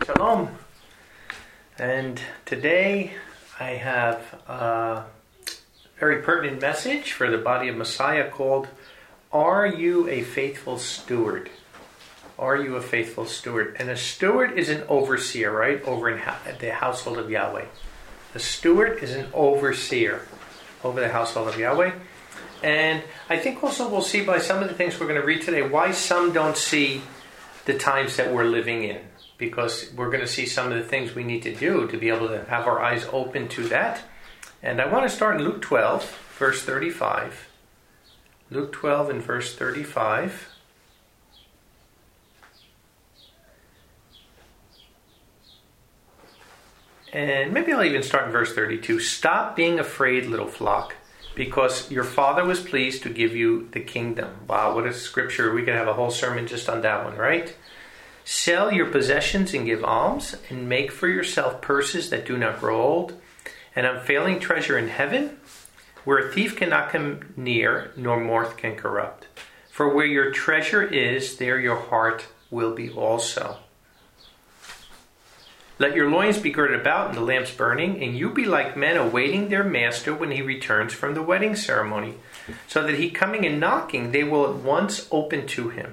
Shalom. And today I have a very pertinent message for the body of Messiah called, Are You a Faithful Steward? Are you a faithful steward? And a steward is an overseer, right? Over in the household of Yahweh. A steward is an overseer over the household of Yahweh. And I think also we'll see by some of the things we're going to read today why some don't see the times that we're living in. Because we're going to see some of the things we need to do to be able to have our eyes open to that. And I want to start in Luke 12, verse 35. Luke 12 and verse 35. And maybe I'll even start in verse 32. Stop being afraid, little flock, because your Father was pleased to give you the kingdom. Wow, what a scripture. We could have a whole sermon just on that one, right? Sell your possessions and give alms, and make for yourself purses that do not grow old, an unfailing treasure in heaven, where a thief cannot come near, nor moth can corrupt. For where your treasure is, there your heart will be also. Let your loins be girded about and the lamps burning, and you be like men awaiting their master when he returns from the wedding ceremony, so that he coming and knocking, they will at once open to him.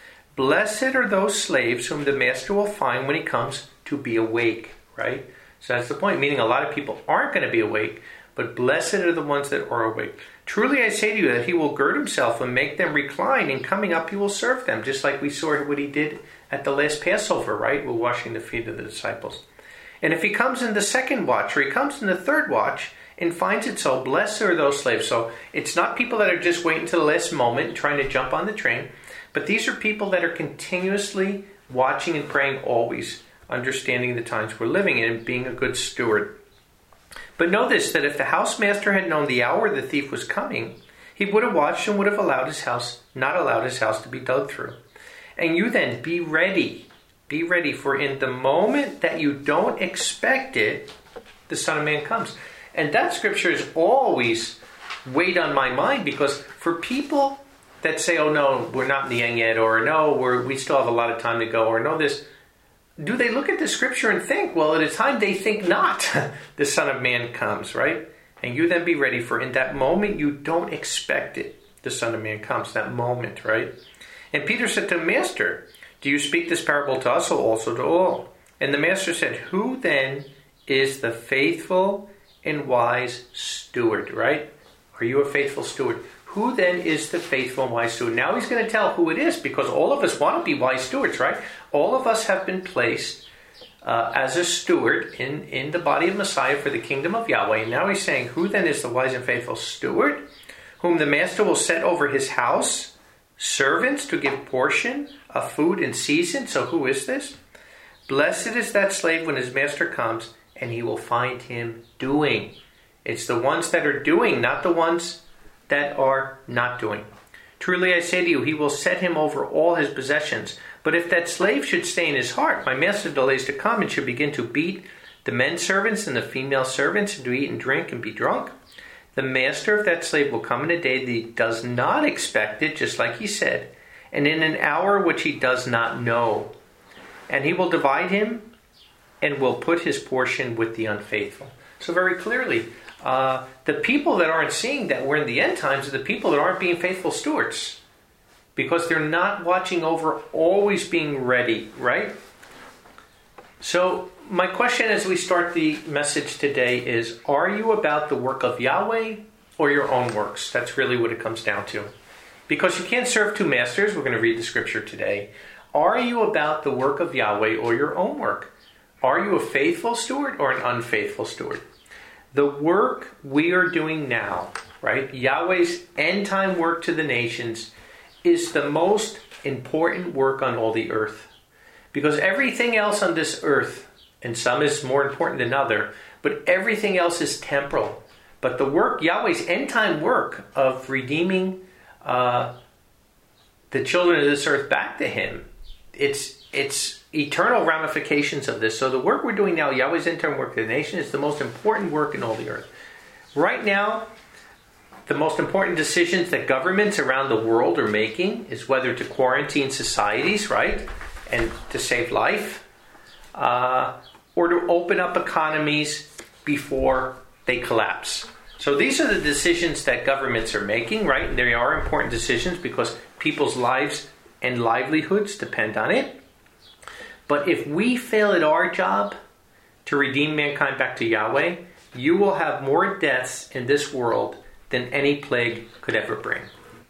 Blessed are those slaves whom the master will find when he comes to be awake, right? So that's the point, meaning a lot of people aren't going to be awake, but blessed are the ones that are awake. Truly I say to you that he will gird himself and make them recline, and coming up he will serve them, just like we saw what he did at the last Passover, right? We're washing the feet of the disciples. And if he comes in the second watch, or he comes in the third watch, and finds it so, blessed are those slaves. So it's not people that are just waiting to the last moment, trying to jump on the train, but these are people that are continuously watching and praying always, understanding the times we're living in and being a good steward. But know this, that if the housemaster had known the hour the thief was coming, he would have watched and would have not allowed his house to be dug through. And you then be ready, for in the moment that you don't expect it, the Son of Man comes. And that scripture is always weighed on my mind, because for people that say, oh no, we're not in the end yet, or no, we still have a lot of time to go, or no this, do they look at the scripture and think, well, at a time they think not, the Son of Man comes, right? And you then be ready, for in that moment you don't expect it, the Son of Man comes, that moment, right? And Peter said to him, Master, do you speak this parable to us or also to all? And the Master said, who then is the faithful and wise steward, right? Are you a faithful steward? Who then is the faithful and wise steward? Now he's going to tell who it is, because all of us want to be wise stewards, right? All of us have been placed as a steward in the body of Messiah for the kingdom of Yahweh. And now he's saying, who then is the wise and faithful steward, whom the master will set over his house, servants to give portion of food in season? So who is this? Blessed is that slave when his master comes, and he will find him doing. It's the ones that are doing, not the ones that are not doing. Truly I say to you, he will set him over all his possessions. But if that slave should say in his heart, my master delays to come, and should begin to beat the men servants and the female servants, and to eat and drink and be drunk, the master of that slave will come in a day that he does not expect it, just like he said, and in an hour which he does not know. And he will divide him and will put his portion with the unfaithful. So very clearly, the people that aren't seeing that we're in the end times are the people that aren't being faithful stewards, because they're not watching over, always being ready, right? So my question as we start the message today is, are you about the work of Yahweh or your own works? That's really what it comes down to. Because you can't serve two masters. We're going to read the scripture today. Are you about the work of Yahweh or your own work? Are you a faithful steward or an unfaithful steward? The work we are doing now, right? Yahweh's end time work to the nations is the most important work on all the earth. Because everything else on this earth, and some is more important than other, but everything else is temporal. But the work, Yahweh's end time work of redeeming the children of this earth back to him, it's eternal ramifications of this. So the work we're doing now, Yahweh's end time work to the nation, is the most important work in all the earth. Right now, the most important decisions that governments around the world are making is whether to quarantine societies, right? And to save life, or to open up economies before they collapse. So these are the decisions that governments are making, right? And they are important decisions because people's lives and livelihoods depend on it. But if we fail at our job to redeem mankind back to Yahweh, you will have more deaths in this world than any plague could ever bring.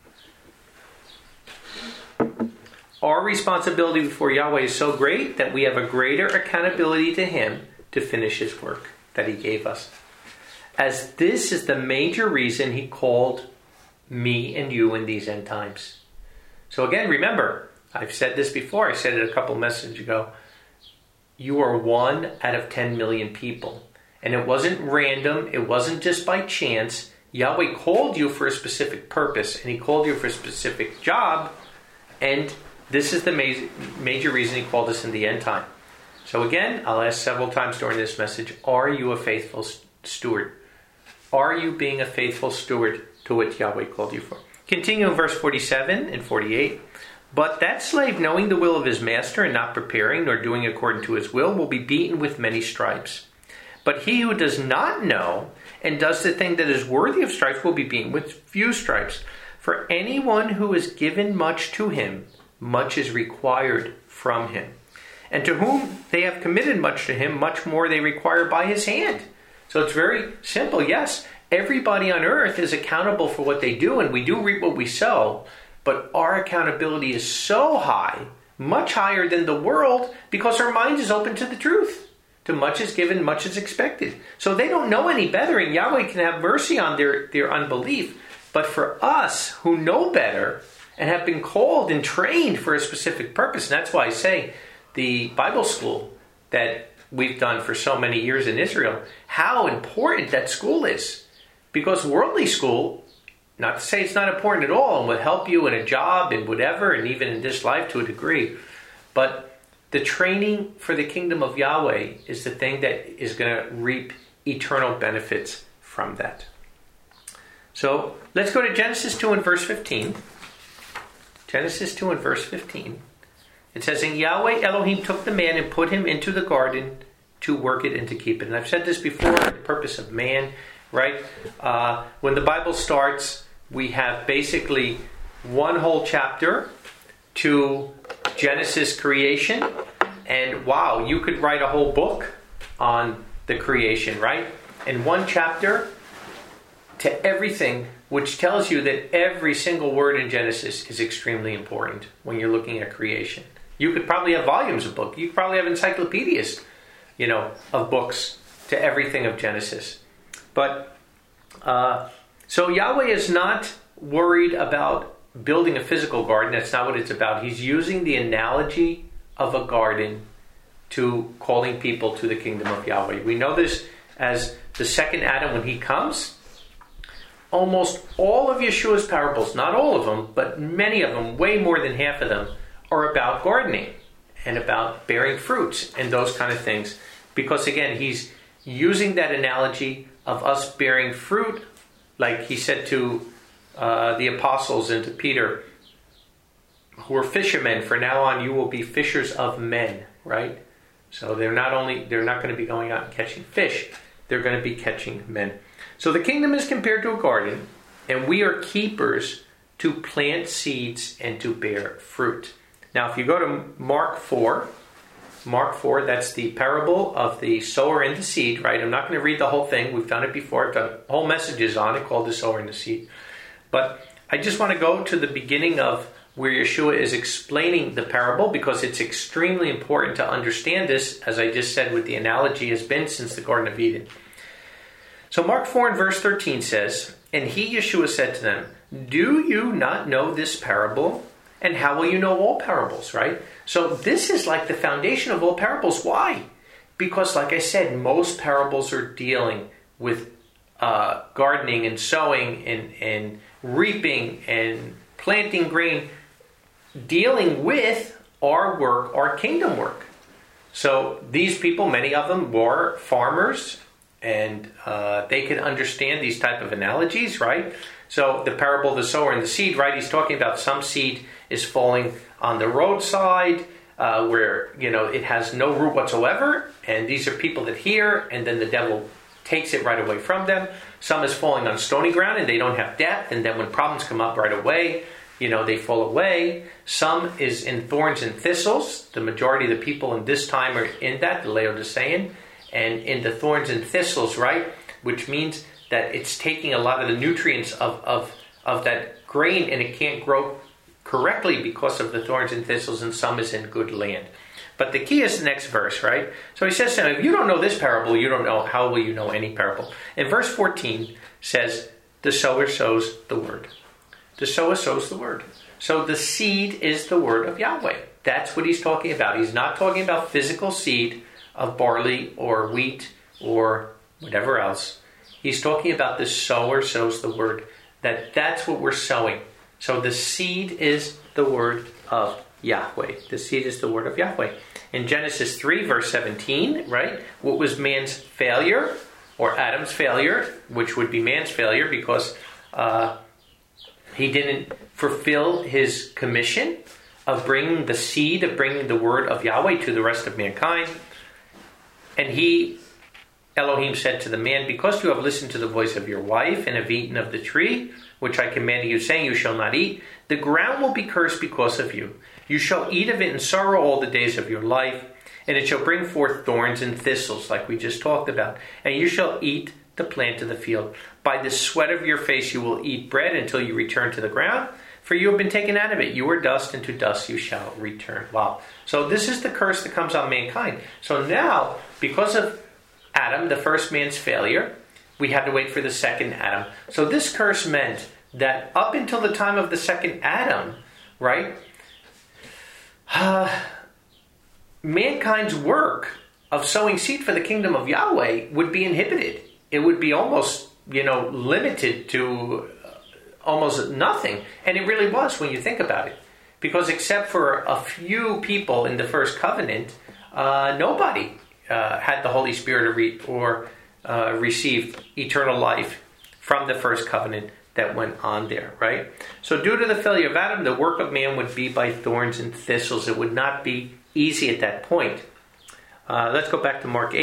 Our responsibility before Yahweh is so great that we have a greater accountability to Him to finish His work that He gave us. As this is the major reason He called me and you in these end times. So again, remember, I've said this before. I said it a couple messages ago. You are 1 out of 10 million people. And it wasn't random. It wasn't just by chance. Yahweh called you for a specific purpose. And He called you for a specific job. And this is the major reason He called us in the end time. So again, I'll ask several times during this message, are you a faithful steward? Are you being a faithful steward to what Yahweh called you for? Continue in verse 47 and 48. But that slave, knowing the will of his master and not preparing nor doing according to his will be beaten with many stripes. But he who does not know and does the thing that is worthy of stripes will be beaten with few stripes. For anyone who is given much to him, much is required from him. And to whom they have committed much to him, much more they require by his hand. So it's very simple. Yes, everybody on earth is accountable for what they do, and we do reap what we sow. But our accountability is so high, much higher than the world, because our mind is open to the truth. To much is given, much is expected. So they don't know any better, and Yahweh can have mercy on their unbelief. But for us who know better and have been called and trained for a specific purpose, and that's why I say the Bible school that we've done for so many years in Israel, how important that school is. Because worldly school, not to say it's not important at all, and will help you in a job and whatever, and even in this life to a degree, but the training for the kingdom of Yahweh is the thing that is going to reap eternal benefits from that. So let's go to Genesis 2 and verse 15. Genesis 2 and verse 15. It says, and Yahweh Elohim took the man and put him into the garden to work it and to keep it. And I've said this before, the purpose of man, right? When the Bible starts, we have basically one whole chapter to Genesis creation. And wow, you could write a whole book on the creation, right? And one chapter to everything, which tells you that every single word in Genesis is extremely important when you're looking at creation. You could probably have volumes of books. You could probably have encyclopedias, of books to everything of Genesis. But, so Yahweh is not worried about building a physical garden. That's not what it's about. He's using the analogy of a garden to calling people to the kingdom of Yahweh. We know this as the second Adam when he comes. Almost all of Yeshua's parables, not all of them, but many of them, way more than half of them, are about gardening and about bearing fruits and those kind of things. Because again, he's using that analogy of us bearing fruit, like he said to the apostles and to Peter, who are fishermen, from now on you will be fishers of men, right? So they're not going to be going out and catching fish, they're going to be catching men. So the kingdom is compared to a garden, and we are keepers to plant seeds and to bear fruit. Now, if you go to Mark 4, that's the parable of the sower and the seed, right? I'm not going to read the whole thing. We've done it before. I've done whole messages on it called the sower and the seed. But I just want to go to the beginning of where Yeshua is explaining the parable, because it's extremely important to understand this, as I just said, what the analogy has been since the Garden of Eden. So Mark 4 and verse 13 says, and he, Yeshua, said to them, do you not know this parable? And how will you know all parables, right? So this is like the foundation of all parables. Why? Because, like I said, most parables are dealing with gardening and sowing and reaping and planting grain, dealing with our work, our kingdom work. So these people, many of them, were farmers, and they could understand these type of analogies, right? So the parable of the sower and the seed, right? He's talking about some seed is falling on the roadside. where, it has no root whatsoever, and these are people that hear, and then the devil takes it right away from them. Some is falling on stony ground, and they don't have depth, and then when problems come up right away, they fall away. Some is in thorns and thistles. The majority of the people in this time are in that, the Laodicean, and in the thorns and thistles, right? Which means that it's taking a lot of the nutrients of that grain, and it can't grow correctly because of the thorns and thistles, and some is in good land. But the key is the next verse, right? So he says to him, if you don't know this parable, you don't know, how will you know any parable? And verse 14 says, the sower sows the word. The sower sows the word. So the seed is the word of Yahweh. That's what he's talking about. He's not talking about physical seed of barley or wheat or whatever else. He's talking about the sower sows the word. That's what we're sowing. So the seed is the word of Yahweh. The seed is the word of Yahweh. In Genesis 3, verse 17, right? What was man's failure, or Adam's failure, which would be man's failure because he didn't fulfill his commission of bringing the seed, of bringing the word of Yahweh to the rest of mankind. And Elohim said to the man, because you have listened to the voice of your wife and have eaten of the tree, which I commanded you, saying, you shall not eat, the ground will be cursed because of you. You shall eat of it in sorrow all the days of your life, and it shall bring forth thorns and thistles, like we just talked about. And you shall eat the plant of the field. By the sweat of your face you will eat bread until you return to the ground, for you have been taken out of it. You are dust, and to dust you shall return. Wow. So this is the curse that comes on mankind. So now, because of Adam, the first man's failure, we had to wait for the second Adam. So this curse meant that up until the time of the second Adam, right, mankind's work of sowing seed for the kingdom of Yahweh would be inhibited. It would be almost, limited to almost nothing. And it really was when you think about it. Because except for a few people in the first covenant, nobody had the Holy Spirit received eternal life from the first covenant that went on there, right? So due to the failure of Adam, the work of man would be by thorns and thistles. It would not be easy at that point. Let's go back to Mark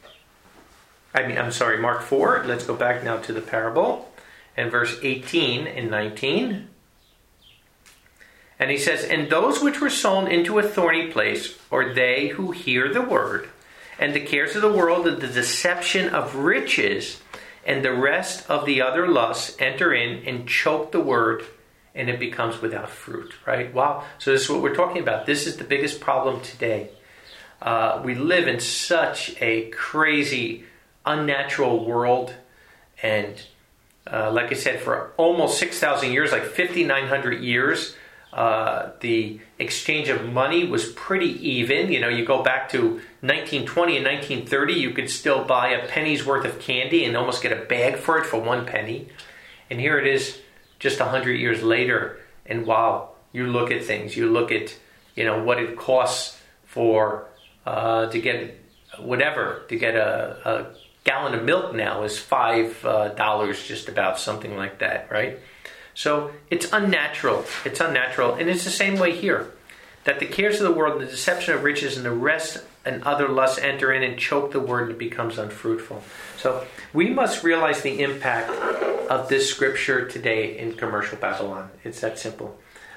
4. Let's go back now to the parable and verse 18 and 19. And he says, and those which were sown into a thorny place are they who hear the word, and the cares of the world and the deception of riches and the rest of the other lusts enter in and choke the word, and it becomes without fruit, right? Wow. So this is what we're talking about. This is the biggest problem today. We live in such a crazy, unnatural world. And like I said, for almost 6,000 years, like 5,900 years, the exchange of money was pretty even. You go back to 1920 and 1930, you could still buy a penny's worth of candy and almost get a bag for it for 1 penny. And here it is just 100 years later. And wow, you look at things. You look at, what it costs for to get whatever. To get a gallon of milk now is $5 just about, something like that, right? So it's unnatural. It's unnatural. And it's the same way here. That the cares of the world, the deception of riches, and the rest and other lusts enter in and choke the word, and it becomes unfruitful. So we must realize the impact of this scripture today in commercial Babylon. It's that simple.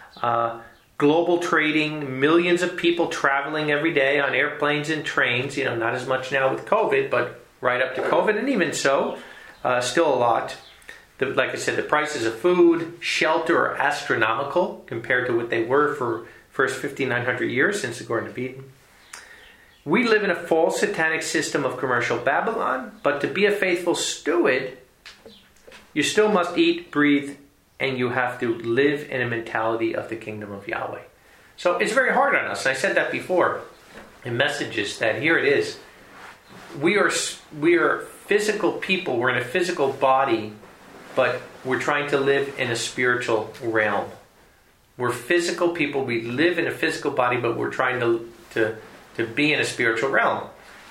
Global trading, millions of people traveling every day on airplanes and trains. Not as much now with COVID, but right up to COVID. And even so, still a lot. Like I said, the prices of food, shelter are astronomical compared to what they were for first 5,900 years since the Garden of Eden. We live in a false satanic system of commercial Babylon, but to be a faithful steward, you still must eat, breathe, and you have to live in a mentality of the kingdom of Yahweh. So it's very hard on us. And I said that before in messages, that here it is. We are physical people. We're in a physical body, but we're trying to live in a spiritual realm. We're physical people. We live in a physical body, but we're trying to be in a spiritual realm.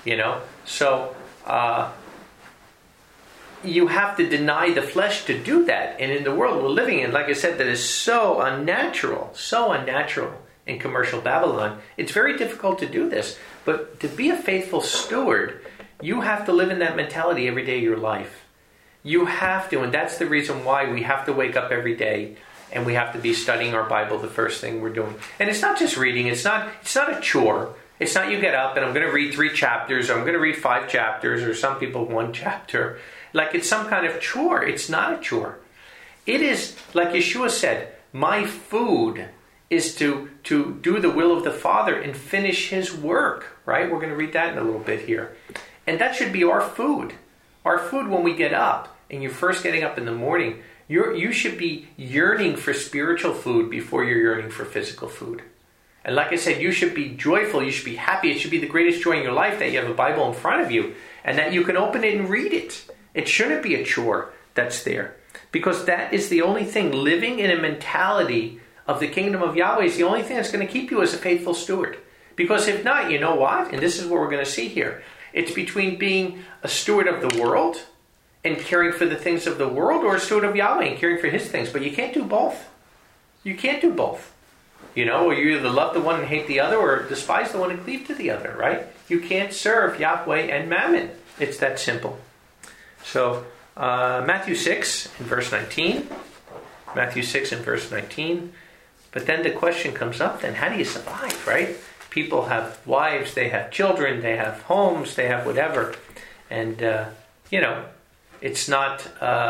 So you have to deny the flesh to do that. And in the world we're living in, like I said, that is so unnatural. in commercial Babylon. It's very difficult to do this. But to be a faithful steward, you have to live in that mentality every day of your life. You have to, and that's the reason why we have to wake up every day and we have to be studying our Bible the first thing we're doing. And it's not just reading. It's not a chore. It's not you get up and I'm going to read 3 chapters or I'm going to read 5 chapters or some people 1 chapter. Like it's some kind of chore. It's not a chore. It is, like Yeshua said, my food is to do the will of the Father and finish His work, right? We're going to read that in a little bit here. And that should be our food. Our food when we get up, and you're first getting up in the morning, you should be yearning for spiritual food before you're yearning for physical food. And like I said, you should be joyful, you should be happy. It should be the greatest joy in your life that you have a Bible in front of you and that you can open it and read it. It shouldn't be a chore that's there. Because that is the only thing. Living in a mentality of the kingdom of Yahweh is the only thing that's going to keep you as a faithful steward. Because if not, you know what? And this is what we're going to see here. It's between being a steward of the world and caring for the things of the world, or a steward of Yahweh and caring for His things. But you can't do both. You can't do both. You know, or you either love the one and hate the other, or despise the one and cleave to the other, right? You can't serve Yahweh and Mammon. It's that simple. So, Matthew 6 in verse 19. Matthew 6 in verse 19. But then the question comes up, then how do you survive, right? People have wives, they have children, they have homes, they have whatever. And, it's not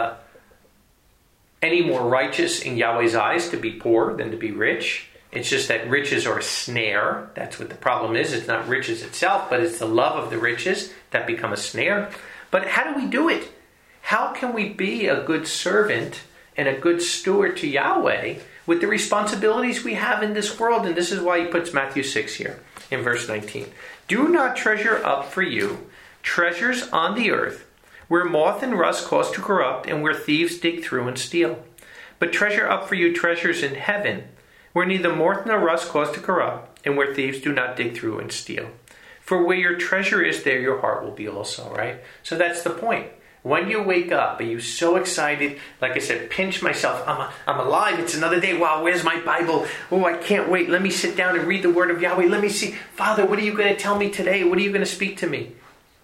any more righteous in Yahweh's eyes to be poor than to be rich. It's just that riches are a snare. That's what the problem is. It's not riches itself, but it's the love of the riches that become a snare. But how do we do it? How can we be a good servant and a good steward to Yahweh with the responsibilities we have in this world? And this is why he puts Matthew 6 here in verse 19. Do not treasure up for you treasures on the earth, where moth and rust cause to corrupt, and where thieves dig through and steal. But treasure up for you treasures in heaven, where neither moth nor rust cause to corrupt, and where thieves do not dig through and steal. For where your treasure is, there your heart will be also, right? So that's the point. When you wake up, are you so excited? Like I said, pinch myself. I'm alive. It's another day. Wow, where's my Bible? Oh, I can't wait. Let me sit down and read the Word of Yahweh. Let me see. Father, what are you going to tell me today? What are you going to speak to me?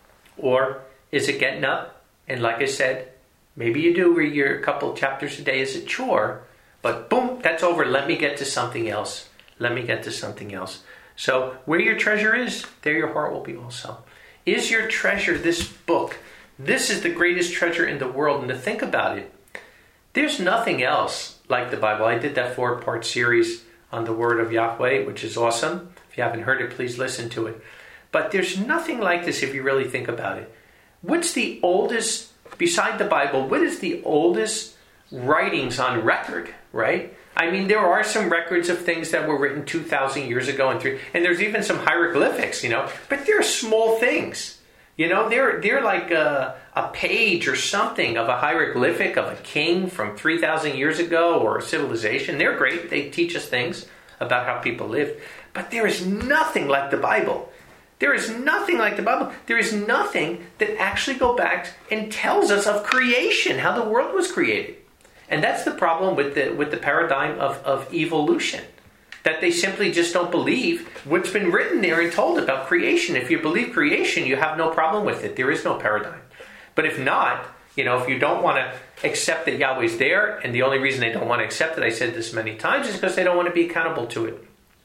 Or is it getting up? And like I said, maybe you do read your couple chapters a day as a chore. But boom, that's over. Let me get to something else. Let me get to something else. So where your treasure is, there your heart will be also. Is your treasure this book? This is the greatest treasure in the world. And to think about it, there's nothing else like the Bible. I did that 4-part series on the Word of Yahweh, which is awesome. If you haven't heard it, please listen to it. But there's nothing like this if you really think about it. What's the oldest, beside the Bible, what is the oldest writings on record, right? I mean, there are some records of things that were written 2,000 years ago, and there's even some hieroglyphics, but they're small things. They're like a page or something of a hieroglyphic of a king from 3,000 years ago or a civilization. They're great. They teach us things about how people lived. But there is nothing like the Bible. There is nothing like the Bible. There is nothing that actually goes back and tells us of creation, how the world was created. And that's the problem with the paradigm of evolution. That they simply just don't believe what's been written there and told about creation. If you believe creation, you have no problem with it. There is no paradigm. But if not, if you don't want to accept that Yahweh's there, and the only reason they don't want to accept it, I said this many times, is because they don't want to be accountable to it.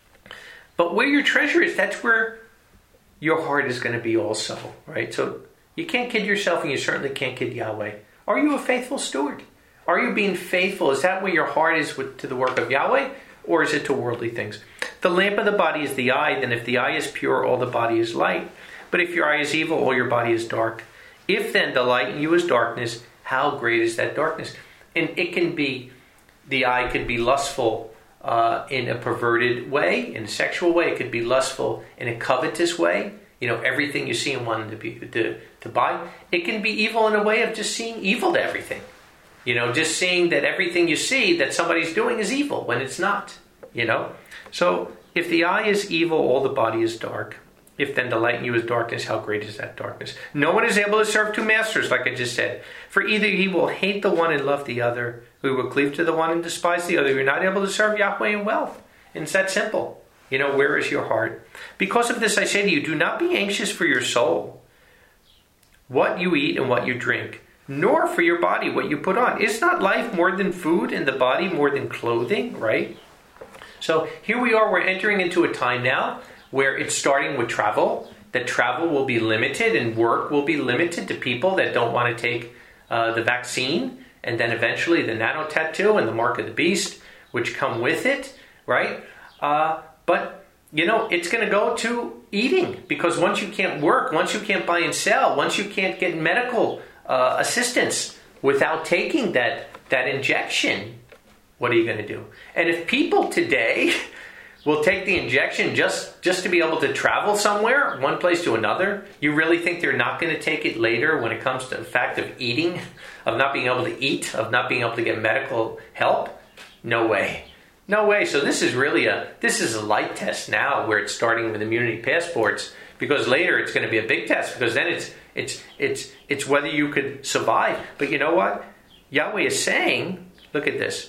But where your treasure is, that's where your heart is going to be also, right? So you can't kid yourself, and you certainly can't kid Yahweh. Are you a faithful steward? Are you being faithful? Is that where your heart is to the work of Yahweh? Or is it to worldly things? The lamp of the body is the eye. Then if the eye is pure, all the body is light. But if your eye is evil, all your body is dark. If then the light in you is darkness, how great is that darkness? And it can be, the eye could be lustful in a perverted way, in a sexual way. It could be lustful in a covetous way. Everything you see and wanting to buy. It can be evil in a way of just seeing evil to everything. Just seeing that everything you see that somebody's doing is evil when it's not, So if the eye is evil, all the body is dark. If then the light in you is darkness, how great is that darkness? No one is able to serve 2 masters, like I just said. For either he will hate the one and love the other, or he will cleave to the one and despise the other. You're not able to serve Yahweh in wealth. And it's that simple. Where is your heart? Because of this, I say to you, do not be anxious for your soul, what you eat and what you drink, nor for your body, what you put on. Is not life more than food and the body more than clothing, right? So here we are, we're entering into a time now where it's starting with travel, that travel will be limited and work will be limited to people that don't want to take the vaccine, and then eventually the nano tattoo and the mark of the beast, which come with it, right? But it's going to go to eating, because once you can't work, once you can't buy and sell, once you can't get medical assistance without taking that injection, what are you going to do? And if people today will take the injection just to be able to travel somewhere, one place to another, you really think they're not going to take it later when it comes to the fact of eating, of not being able to eat, of not being able to get medical help? No way. No way. So this is really a light test now, where it's starting with immunity passports, because later it's going to be a big test, because then it's whether you could survive. But you know what? Yahweh is saying, look at this,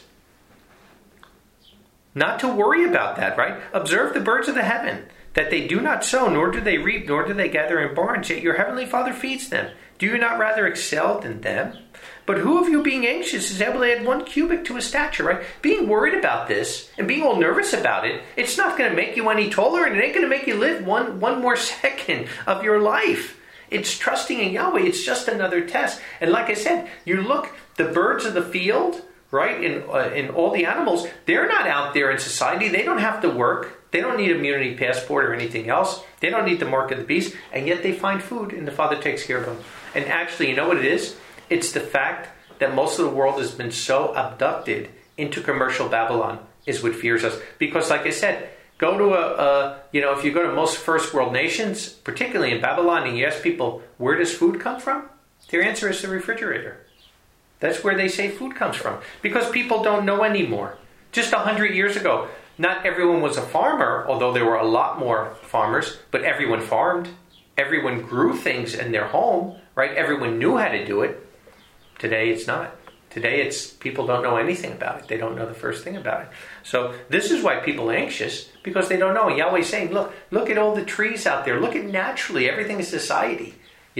not to worry about that, right? Observe the birds of the heaven, that they do not sow, nor do they reap, nor do they gather in barns, yet your heavenly Father feeds them. Do you not rather excel than them? But who of you, being anxious, is able to add 1 cubit to his stature, right? Being worried about this and being all nervous about it, it's not going to make you any taller, and it ain't going to make you live one more second of your life. It's trusting in Yahweh. It's just another test. And like I said, you look, the birds of the field, right, in all the animals, they're not out there in society. They don't have to work. They don't need immunity passport or anything else. They don't need the mark of the beast. And yet they find food, and the Father takes care of them. And actually, you know what it is? It's the fact that most of the world has been so abducted into commercial Babylon is what fears us. Because like I said, go to if you go to most first world nations, particularly in Babylon, and you ask people, where does food come from? Their answer is the refrigerator. That's where they say food comes from. Because people don't know anymore. Just 100 years ago, not everyone was a farmer, although there were a lot more farmers, but everyone farmed. Everyone grew things in their home, right? Everyone knew how to do it. Today it's not. Today it's people don't know anything about it. They don't know the first thing about it. So this is why people are anxious, because they don't know. And Yahweh's saying, look at all the trees out there. Look at naturally, everything is society.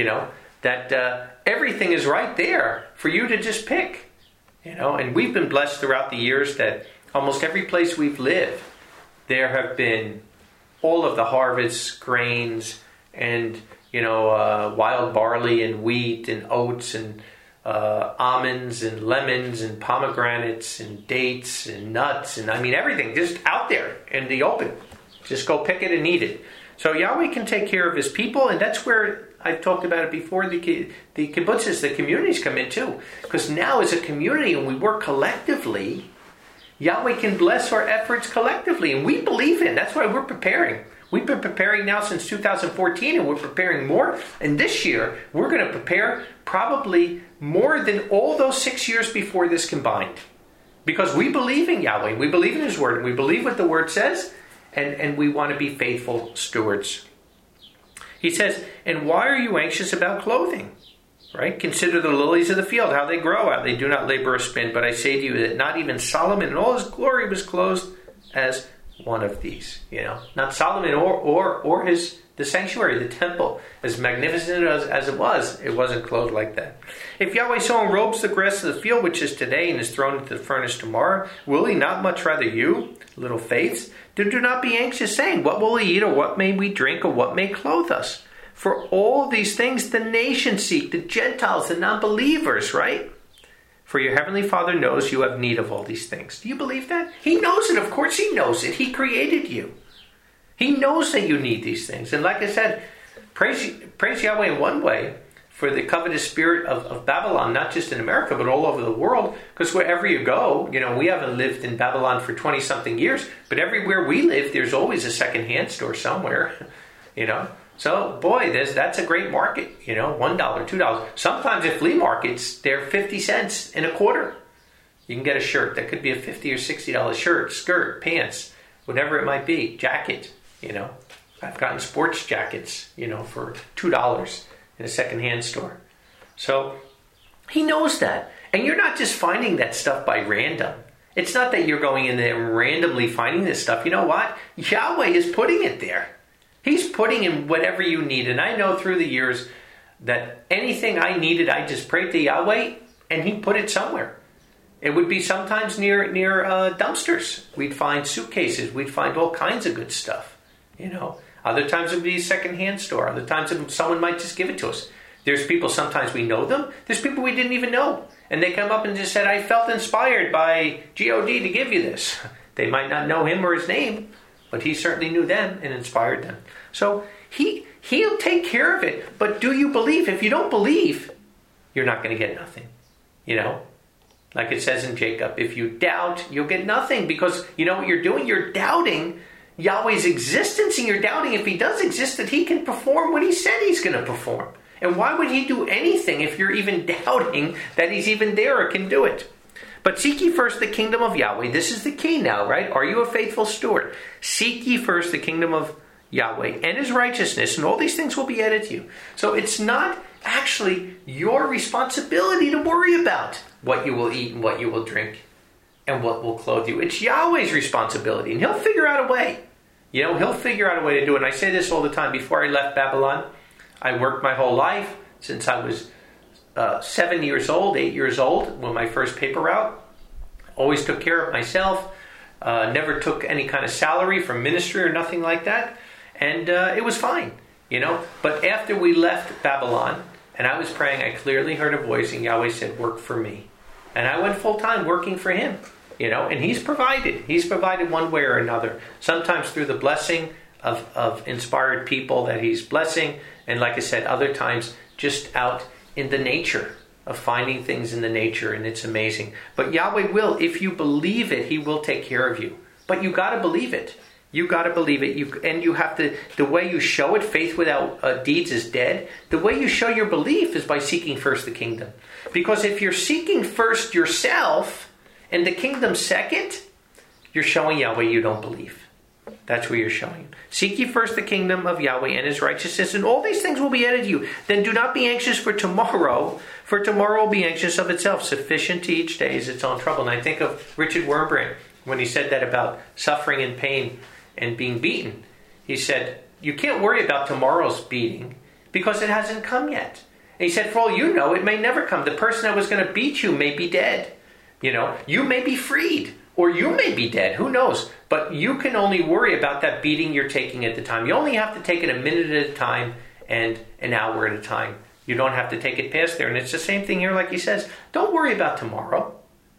That everything is right there for you to just pick. And we've been blessed throughout the years that almost every place we've lived, there have been all of the harvests, grains, and wild barley and wheat and oats and almonds and lemons and pomegranates and dates and nuts and everything just out there in the open. Just go pick it and eat it. So Yahweh can take care of his people, and that's where I've talked about it before, the kibbutzes, the communities come in too. Because now as a community and we work collectively, Yahweh can bless our efforts collectively, and we believe in. That's why we're preparing. We've been preparing now since 2014, and we're preparing more. And this year, we're going to prepare probably more than all those 6 years before this combined. Because we believe in Yahweh, we believe in his word, and we believe what the word says, and we want to be faithful stewards. He says, and why are you anxious about clothing? Right? Consider the lilies of the field, how they grow, how they do not labor or spin. But I say to you that not even Solomon in all his glory was clothed as one of these. Not Solomon or the sanctuary, the temple, as magnificent as it wasn't clothed like that. If Yahweh so enrobes the grass of the field, which is today and is thrown into the furnace tomorrow, will he not much rather you, little faiths? Do not be anxious, saying, what will we eat, or what may we drink, or what may clothe us? For all these things the nations seek, the Gentiles, the non-believers, right? For your heavenly Father knows you have need of all these things. Do you believe that? He knows it. Of course he knows it. He created you. He knows that you need these things. And like I said, praise Yahweh in one way for the covetous spirit of Babylon, not just in America, but all over the world. Because wherever you go, we haven't lived in Babylon for 20-something years, but everywhere we live, there's always a second-hand store somewhere, So, boy, that's a great market, $1, $2. Sometimes at flea markets, they're 50 cents and a quarter. You can get a shirt. That could be a $50 or $60 shirt, skirt, pants, whatever it might be, jacket, I've gotten sports jackets, for $2 in a second-hand store. So, he knows that. And you're not just finding that stuff by random. It's not that you're going in there and randomly finding this stuff. You know what? Yahweh is putting it there. He's putting in whatever you need. And I know through the years that anything I needed, I just prayed to Yahweh and he put it somewhere. It would be sometimes near dumpsters. We'd find suitcases. We'd find all kinds of good stuff. Other times it would be a secondhand store. Other times someone might just give it to us. There's people, sometimes we know them. There's people we didn't even know. And they come up and just said, I felt inspired by God to give you this. They might not know him or his name, but he certainly knew them and inspired them. So he'll take care of it. But do you believe? If you don't believe, you're not going to get nothing. Like it says in Jacob, if you doubt, you'll get nothing. Because you know what you're doing? You're doubting Yahweh's existence, and you're doubting if he does exist that he can perform what he said he's going to perform. And why would he do anything if you're even doubting that he's even there or can do it? But seek ye first the kingdom of Yahweh. This is the key now, right? Are you a faithful steward? Seek ye first the kingdom of Yahweh and his righteousness, and all these things will be added to you. So it's not actually your responsibility to worry about what you will eat and what you will drink and what will clothe you. It's Yahweh's responsibility, and he'll figure out a way. He'll figure out a way to do it. And I say this all the time. Before I left Babylon, I worked my whole life since I was 8 years old, when my first paper route. Always took care of myself. Never took any kind of salary from ministry or nothing like that. And it was fine, But after we left Babylon, and I was praying, I clearly heard a voice, and Yahweh said, work for me. And I went full time working for him, and he's provided. He's provided one way or another. Sometimes through the blessing of inspired people that he's blessing. And like I said, other times just out in the nature of finding things in the nature, and it's amazing. But Yahweh will, if you believe it, he will take care of you. But you got to believe it. You got to believe it. You have to. The way you show it, faith without deeds is dead. The way you show your belief is by seeking first the kingdom. Because if you're seeking first yourself and the kingdom second, you're showing Yahweh you don't believe. That's where you're showing. Seek ye first the kingdom of Yahweh and his righteousness, and all these things will be added to you. Then do not be anxious for tomorrow will be anxious of itself. Sufficient to each day is its own trouble. And I think of Richard Wurmbrand when he said that about suffering and pain and being beaten. He said, you can't worry about tomorrow's beating because it hasn't come yet. And he said, for all you know, it may never come. The person that was going to beat you may be dead. You may be freed. Or you may be dead, who knows? But you can only worry about that beating you're taking at the time. You only have to take it a minute at a time and an hour at a time. You don't have to take it past there. And it's the same thing here, like he says. Don't worry about tomorrow.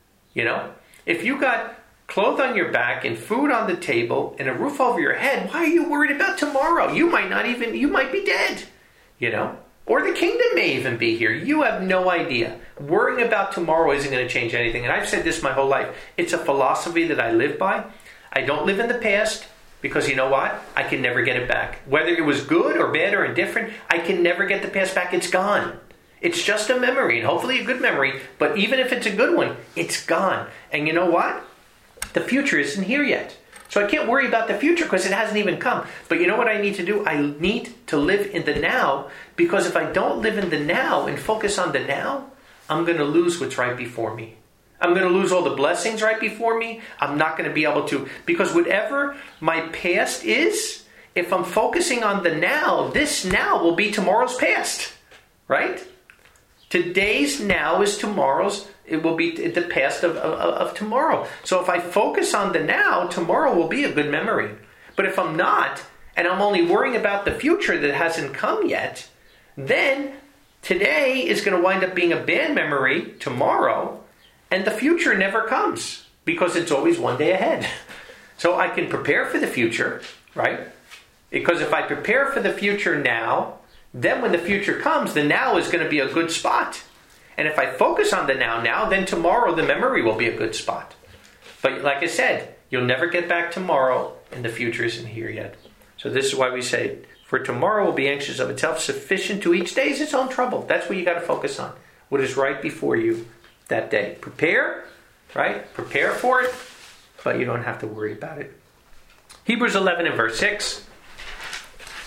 If you got clothes on your back and food on the table and a roof over your head, why are you worried about tomorrow? You might be dead, Or the kingdom may even be here. You have no idea. Worrying about tomorrow isn't going to change anything. And I've said this my whole life. It's a philosophy that I live by. I don't live in the past because you know what? I can never get it back. Whether it was good or bad or indifferent, I can never get the past back. It's gone. It's just a memory, and hopefully a good memory. But even if it's a good one, it's gone. And you know what? The future isn't here yet. So I can't worry about the future because it hasn't even come. But you know what I need to do? I need to live in the now, because if I don't live in the now and focus on the now, I'm going to lose what's right before me. I'm going to lose all the blessings right before me. I'm not going to be able to, because whatever my past is, if I'm focusing on the now, this now will be tomorrow's past, right? Today's now is tomorrow's. It will be the past of tomorrow. So if I focus on the now, tomorrow will be a good memory. But if I'm not, and I'm only worrying about the future that hasn't come yet, then today is going to wind up being a bad memory tomorrow, and the future never comes because it's always one day ahead. So I can prepare for the future, right? Because if I prepare for the future now, then when the future comes, the now is going to be a good spot. And if I focus on the now, then tomorrow the memory will be a good spot. But like I said, you'll never get back tomorrow, and the future isn't here yet. So this is why we say, for tomorrow will be anxious of itself, sufficient to each day is its own trouble. That's what you got to focus on. What is right before you that day. Prepare, right? Prepare for it, but you don't have to worry about it. Hebrews 11 and verse 6.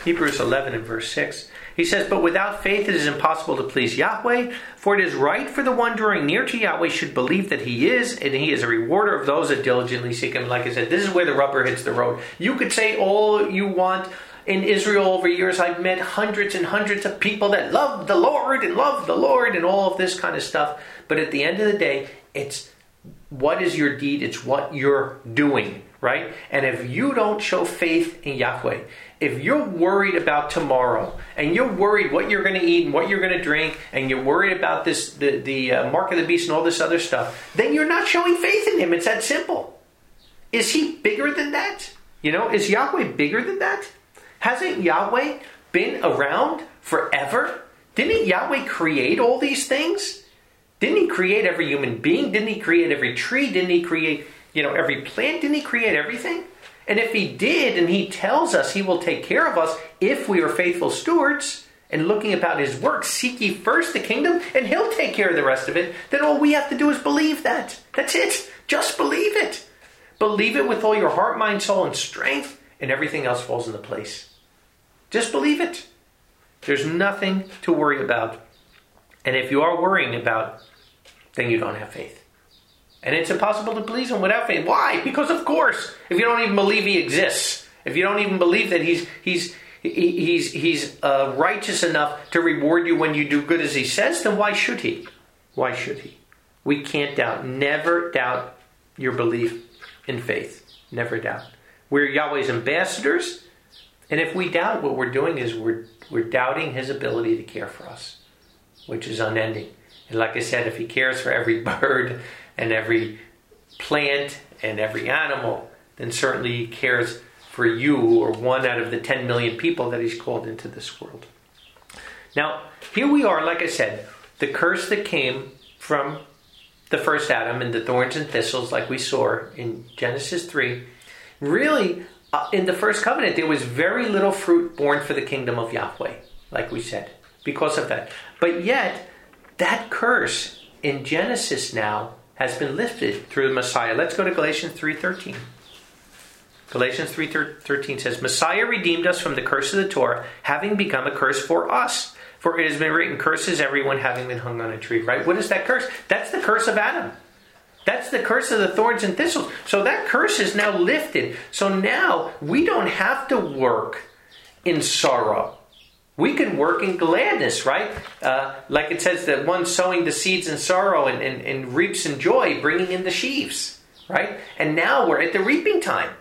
Hebrews 11 and verse 6. He says, but without faith it is impossible to please Yahweh, for it is right for the one drawing near to Yahweh should believe that he is, and he is a rewarder of those that diligently seek him. Like I said, this is where the rubber hits the road. You could say all you want. In Israel over years, I've met hundreds and hundreds of people that love the Lord and all of this kind of stuff. But at the end of the day, it's what is your deed? It's what you're doing, right? And if you don't show faith in Yahweh, if you're worried about tomorrow, and you're worried what you're going to eat and what you're going to drink, and you're worried about this, the mark of the beast and all this other stuff, then you're not showing faith in him. It's that simple. Is he bigger than that? Is Yahweh bigger than that? Hasn't Yahweh been around forever? Didn't Yahweh create all these things? Didn't he create every human being? Didn't he create every tree? Didn't he create, every plant? Didn't he create everything? And if he did, and he tells us he will take care of us if we are faithful stewards and looking about his work, seek ye first the kingdom, and he'll take care of the rest of it, then all we have to do is believe that. That's it. Just believe it. Believe it with all your heart, mind, soul, and strength, and everything else falls into place. Just believe it. There's nothing to worry about. And if you are worrying about, then you don't have faith. And it's impossible to please him without faith. Why? Because of course, if you don't even believe he exists, if you don't even believe that he's righteous enough to reward you when you do good as he says, then why should he? Why should he? We can't doubt. Never doubt your belief in faith. Never doubt. We're Yahweh's ambassadors. And if we doubt, what we're doing is we're doubting his ability to care for us, which is unending. And like I said, if he cares for every bird and every plant and every animal, then certainly he cares for you, who are one out of the 10 million people that he's called into this world. Now, here we are, like I said, the curse that came from the first Adam and the thorns and thistles, like we saw in Genesis 3, really, in the first covenant, there was very little fruit born for the kingdom of Yahweh, like we said, because of that. But yet, that curse in Genesis now has been lifted through the Messiah. Let's go to Galatians 3:13. Galatians 3:13 says, Messiah redeemed us from the curse of the Torah, having become a curse for us. For it has been written, curses everyone having been hung on a tree. Right? What is that curse? That's the curse of Adam. That's the curse of the thorns and thistles. So that curse is now lifted. So now we don't have to work in sorrow. We can work in gladness, right? Like it says that one sowing the seeds in sorrow and reaps in joy, bringing in the sheaves, right? And now we're at the reaping time.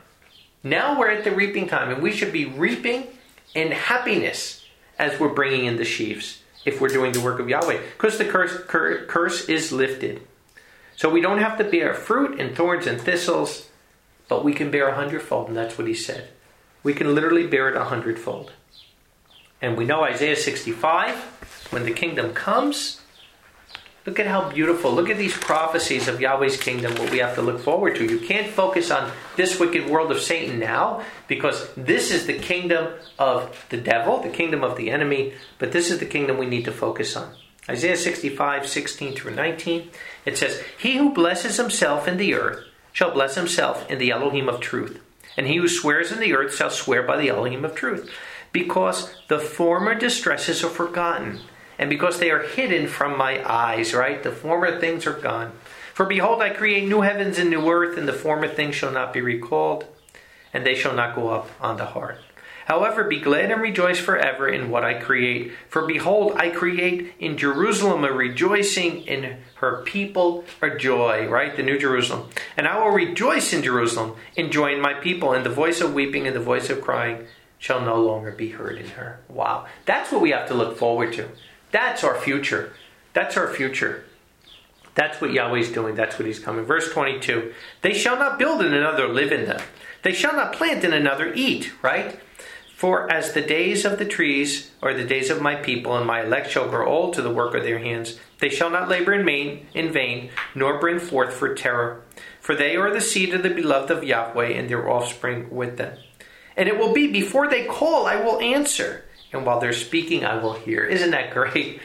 Now we're at the reaping time, and we should be reaping in happiness as we're bringing in the sheaves if we're doing the work of Yahweh, because the curse is lifted. So we don't have to bear fruit and thorns and thistles, but we can bear 100-fold, and that's what he said. We can literally bear it 100-fold. And we know Isaiah 65, when the kingdom comes, look at how beautiful. Look at these prophecies of Yahweh's kingdom, what we have to look forward to. You can't focus on this wicked world of Satan now, because this is the kingdom of the devil, the kingdom of the enemy, but this is the kingdom we need to focus on. Isaiah 65, 16 through 19, it says, He who blesses himself in the earth shall bless himself in the Elohim of truth. And he who swears in the earth shall swear by the Elohim of truth. Because the former distresses are forgotten, and because they are hidden from my eyes, right? The former things are gone. For behold, I create new heavens and new earth, and the former things shall not be recalled, and they shall not go up on the heart. However, be glad and rejoice forever in what I create. For behold, I create in Jerusalem a rejoicing, in her people a joy, right? The New Jerusalem. And I will rejoice in Jerusalem, enjoying my people, and the voice of weeping and the voice of crying shall no longer be heard in her. Wow. That's what we have to look forward to. That's our future. That's our future. That's what Yahweh's doing. That's what he's coming. Verse 22. They shall not build and another live in them. They shall not plant and another eat, right? For as the days of the trees, or the days of my people, and my elect shall grow old to the work of their hands, they shall not labor in vain, nor bring forth for terror. For they are the seed of the beloved of Yahweh, and their offspring with them. And it will be, before they call, I will answer. And while they're speaking, I will hear. Isn't that great?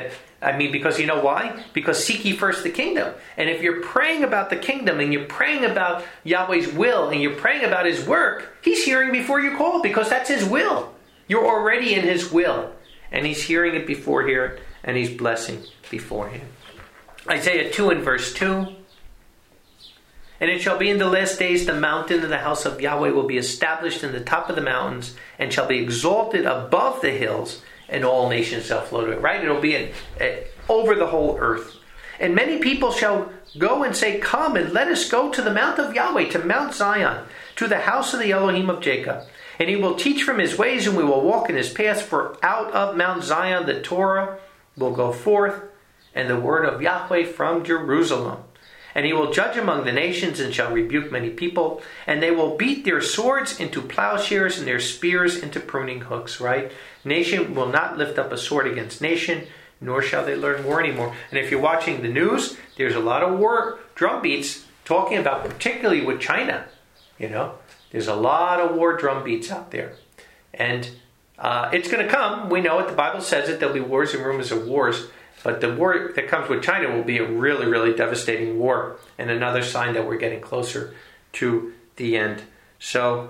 Because you know why? Because seek ye first the kingdom. And if you're praying about the kingdom, and you're praying about Yahweh's will, and you're praying about his work, he's hearing before you call, because that's his will. You're already in his will. And he's hearing it beforehand, and he's blessing beforehand. Isaiah 2 and verse 2. And it shall be in the last days, the mountain of the house of Yahweh will be established in the top of the mountains, and shall be exalted above the hills, and all nations shall flow to it. Right? It'll be over the whole earth. And many people shall go and say, come and let us go to the mount of Yahweh, to Mount Zion, to the house of the Elohim of Jacob. And he will teach from his ways, and we will walk in his paths. For out of Mount Zion the Torah will go forth, and the word of Yahweh from Jerusalem. And he will judge among the nations, and shall rebuke many people. And they will beat their swords into plowshares, and their spears into pruning hooks. Right? Nation will not lift up a sword against nation, nor shall they learn war anymore. And if you're watching the news, there's a lot of war drumbeats talking about, particularly with China. There's a lot of war drumbeats out there. And it's going to come. We know it. The Bible says it. There'll be wars and rumors of wars. But the war that comes with China will be a really, really devastating war. And another sign that we're getting closer to the end. So,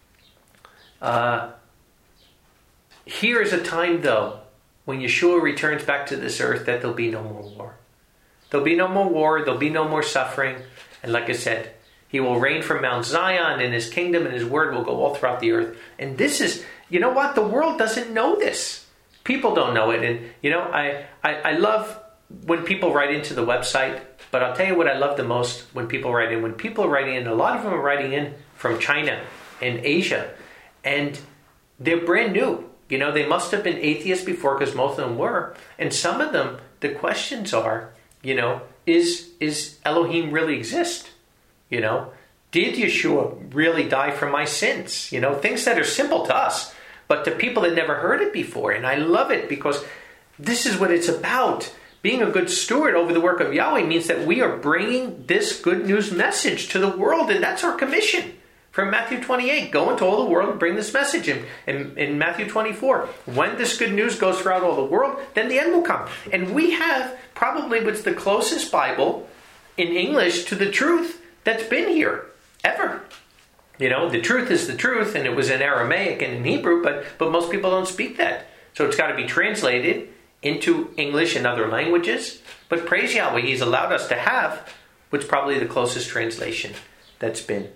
here is a time, though, when Yeshua returns back to this earth, that there'll be no more war. There'll be no more war. There'll be no more suffering. And like I said, he will reign from Mount Zion, and his kingdom and his word will go all throughout the earth. And this is, you know what? The world doesn't know this. People don't know it. And, I love when people write into the website, but I'll tell you what I love the most when people write in. When people are writing in, a lot of them are writing in from China and Asia, and they're brand new. They must have been atheists before, because most of them were. And some of them, the questions are, is Elohim really exist? Did Yeshua really die for my sins? Things that are simple to us, but to people that never heard it before. And I love it, because this is what it's about. Being a good steward over the work of Yahweh means that we are bringing this good news message to the world, and that's our commission. From Matthew 28, go into all the world and bring this message. In Matthew 24, when this good news goes throughout all the world, then the end will come. And we have probably what's the closest Bible in English to the truth that's been here ever. The truth is the truth, and it was in Aramaic and in Hebrew, but most people don't speak that. So it's got to be translated into English and other languages. But praise Yahweh, he's allowed us to have what's probably the closest translation that's been.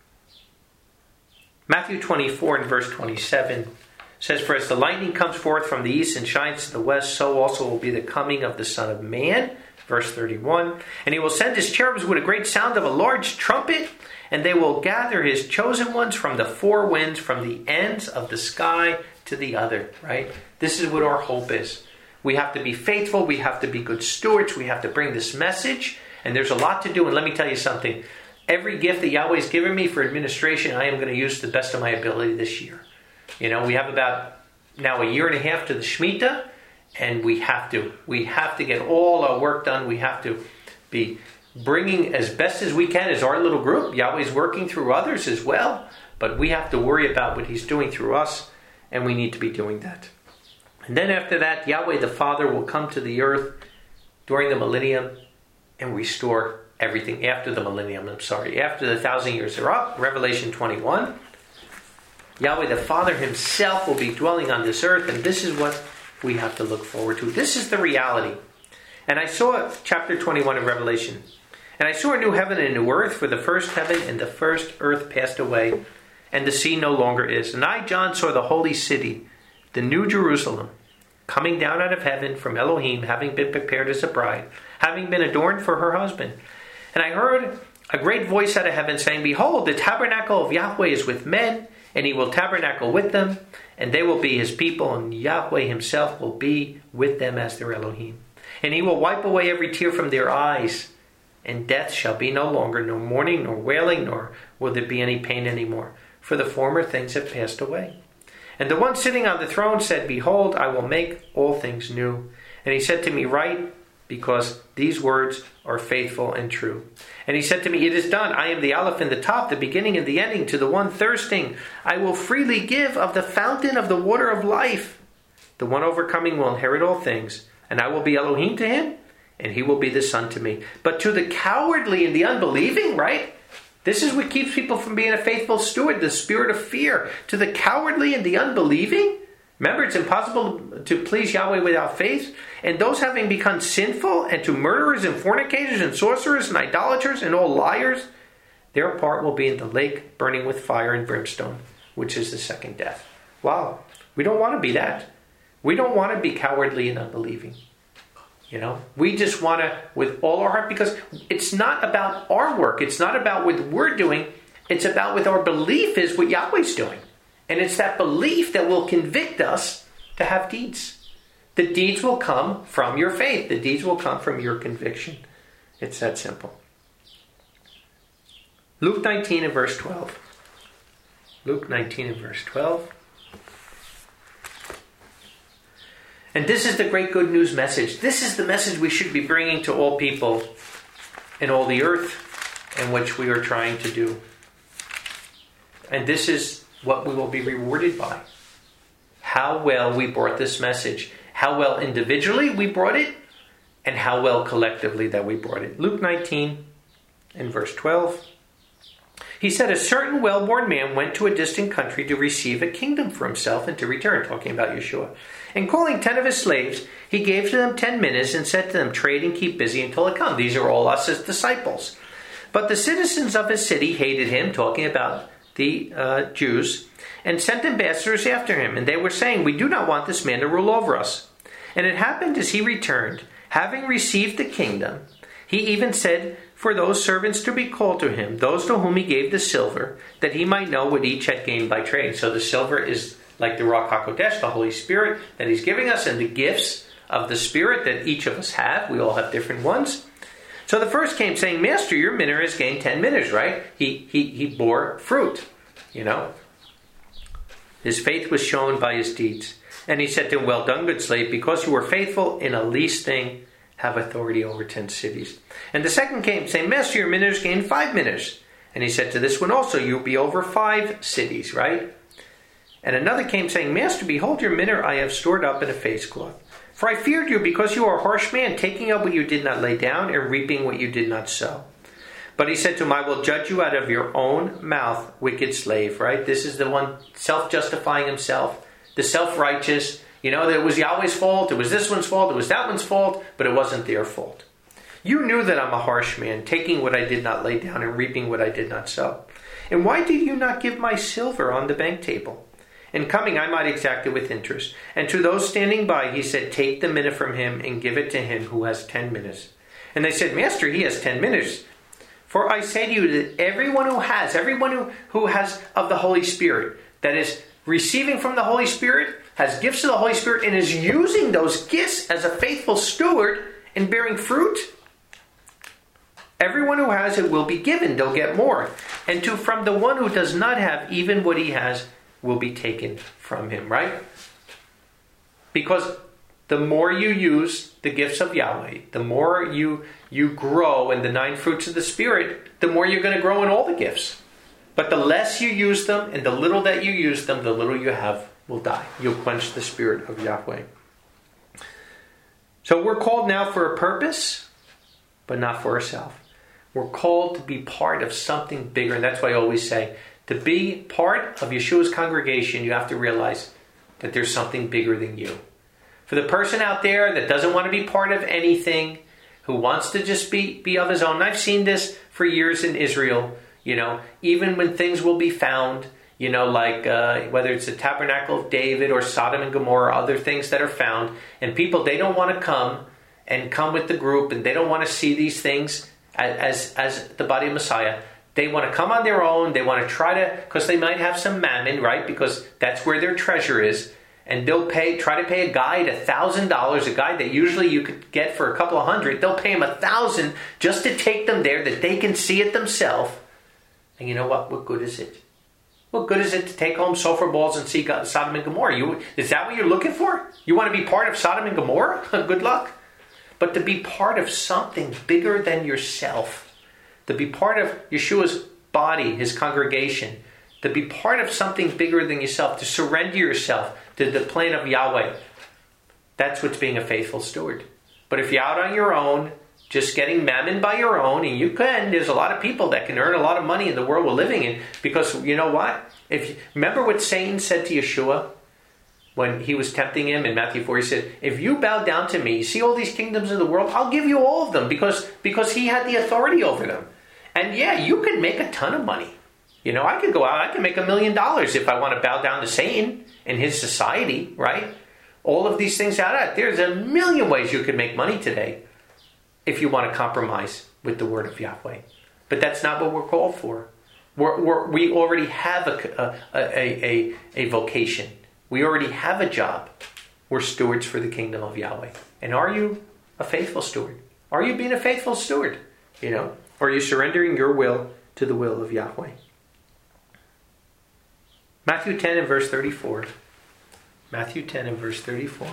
Matthew 24 and verse 27 says, for as the lightning comes forth from the east and shines to the west, so also will be the coming of the Son of Man. Verse 31, and he will send his cherubs with a great sound of a large trumpet, and they will gather his chosen ones from the four winds, from the ends of the sky to the other. Right? This is what our hope is. We have to be faithful. We have to be good stewards. We have to bring this message. And there's a lot to do. And let me tell you something. Every gift that Yahweh's given me for administration, I am going to use to the best of my ability this year. We have about now a year and a half to the Shemitah. And we have to get all our work done. We have to be bringing as best as we can as our little group. Yahweh's working through others as well. But we have to worry about what he's doing through us. And we need to be doing that. And then after that, Yahweh the Father will come to the earth during the millennium and restore everything after the millennium. After the 1,000 years are up. Revelation 21. Yahweh the Father himself will be dwelling on this earth. And this is what we have to look forward to. This is the reality. And I saw chapter 21 of Revelation. And I saw a new heaven and a new earth, for the first heaven and the first earth passed away, and the sea no longer is. And I, John, saw the holy city, the new Jerusalem, coming down out of heaven from Elohim, having been prepared as a bride, having been adorned for her husband. And I heard a great voice out of heaven saying, behold, the tabernacle of Yahweh is with men, and he will tabernacle with them, and they will be his people, and Yahweh himself will be with them as their Elohim. And he will wipe away every tear from their eyes, and death shall be no longer, no mourning, nor wailing, nor will there be any pain anymore, for the former things have passed away. And the one sitting on the throne said, behold, I will make all things new. And he said to me, write, because these words are faithful and true. And he said to me, it is done. I am the Aleph and the Top, the beginning and the ending. To the one thirsting, I will freely give of the fountain of the water of life. The one overcoming will inherit all things, and I will be Elohim to him, and he will be the son to me. But to the cowardly and the unbelieving, right? This is what keeps people from being a faithful steward, the spirit of fear. To the cowardly and the unbelieving, Remember, it's impossible to please Yahweh without faith. And those having become sinful, and to murderers and fornicators and sorcerers and idolaters and all liars, their part will be in the lake burning with fire and brimstone, which is the second death. Wow. We don't want to be that. We don't want to be cowardly and unbelieving. We just want to, with all our heart, because it's not about our work. It's not about what we're doing. It's about what our belief is what Yahweh's doing. And it's that belief that will convict us to have deeds. The deeds will come from your faith. The deeds will come from your conviction. It's that simple. Luke 19 and verse 12. Luke 19 and verse 12. And this is the great good news message. This is the message we should be bringing to all people in all the earth, and which we are trying to do. And this is what we will be rewarded by. How well we brought this message. How well individually we brought it, and how well collectively that we brought it. Luke 19 and verse 12. He said, a certain well-born man went to a distant country to receive a kingdom for himself and to return, talking about Yeshua. And calling 10 of his slaves, he gave to them 10 minutes and said to them, trade and keep busy until I come. These are all us as disciples. But the citizens of his city hated him, talking about the Jews, and sent ambassadors after him. And they were saying, we do not want this man to rule over us. And it happened as he returned, having received the kingdom, he even said for those servants to be called to him, those to whom he gave the silver, that he might know what each had gained by trade. So the silver is like the Ruach HaKodesh, the Holy Spirit that he's giving us, and the gifts of the Spirit that each of us have. We all have different ones. So the first came saying, Master, your minner has gained 10 minners, right? He bore fruit, His faith was shown by his deeds. And he said to him, well done, good slave, because you were faithful in a least thing, have authority over 10 cities. And the second came, saying, Master, your minners gained 5 minners. And he said to this one also, you'll be over 5 cities, right? And another came, saying, Master, behold, your minner I have stored up in a face cloth. For I feared you, because you are a harsh man, taking up what you did not lay down, and reaping what you did not sow. But he said to him, I will judge you out of your own mouth, wicked slave, right? This is the one self-justifying himself, the self-righteous. That it was Yahweh's fault, it was this one's fault, it was that one's fault, but it wasn't their fault. You knew that I'm a harsh man, taking what I did not lay down and reaping what I did not sow. And why did you not give my silver on the bank table? And coming, I might exact it with interest. And to those standing by, he said, take the minute from him and give it to him who has 10 minutes. And they said, Master, he has 10 minutes. For I say to you that everyone who has of the Holy Spirit, that is receiving from the Holy Spirit, has gifts of the Holy Spirit, and is using those gifts as a faithful steward and bearing fruit, everyone who has it will be given, they'll get more. And from the one who does not have, even what he has will be taken from him, right? Because the more you use the gifts of Yahweh, the more you grow in the 9 fruits of the Spirit, the more you're going to grow in all the gifts. But the less you use them, and the little that you use them, the little you have will die. You'll quench the Spirit of Yahweh. So we're called now for a purpose, but not for ourselves. We're called to be part of something bigger. And that's why I always say, to be part of Yeshua's congregation, you have to realize that there's something bigger than you. For the person out there that doesn't want to be part of anything, who wants to just be of his own. And I've seen this for years in Israel, even when things will be found, like whether it's the Tabernacle of David or Sodom and Gomorrah, other things that are found, and people, they don't want to come with the group, and they don't want to see these things as the body of Messiah. They want to come on their own. They want to try to, because they might have some mammon, right? Because that's where their treasure is. And they'll try to pay a guide $1,000, a guide that usually you could get for a couple of hundred. They'll pay him $1,000 just to take them there, that they can see it themselves. And you know what? What good is it? What good is it to take home sulfur balls and see Sodom and Gomorrah? Is that what you're looking for? You want to be part of Sodom and Gomorrah? Good luck. But to be part of something bigger than yourself, to be part of Yeshua's body, his congregation, to be part of something bigger than yourself, to surrender yourself to the plan of Yahweh, that's what's being a faithful steward. But if you're out on your own, just getting mammon by your own, and there's a lot of people that can earn a lot of money in the world we're living in, because you know what? Remember what Satan said to Yeshua? when he was tempting him in Matthew 4, he said, if you bow down to me, see all these kingdoms of the world, I'll give you all of them, because he had the authority over them. And yeah, you could make a ton of money. I could go out, I could make $1 million if I want to bow down to Satan and his society, right? All of these things out there's a million ways you could make money today if you want to compromise with the word of Yahweh. But that's not what we're called for. We already have a vocation. We already have a job. We're stewards for the kingdom of Yahweh. And are you a faithful steward? Are you being a faithful steward? Or are you surrendering your will to the will of Yahweh? Matthew 10 and verse 34. Matthew 10 and verse 34.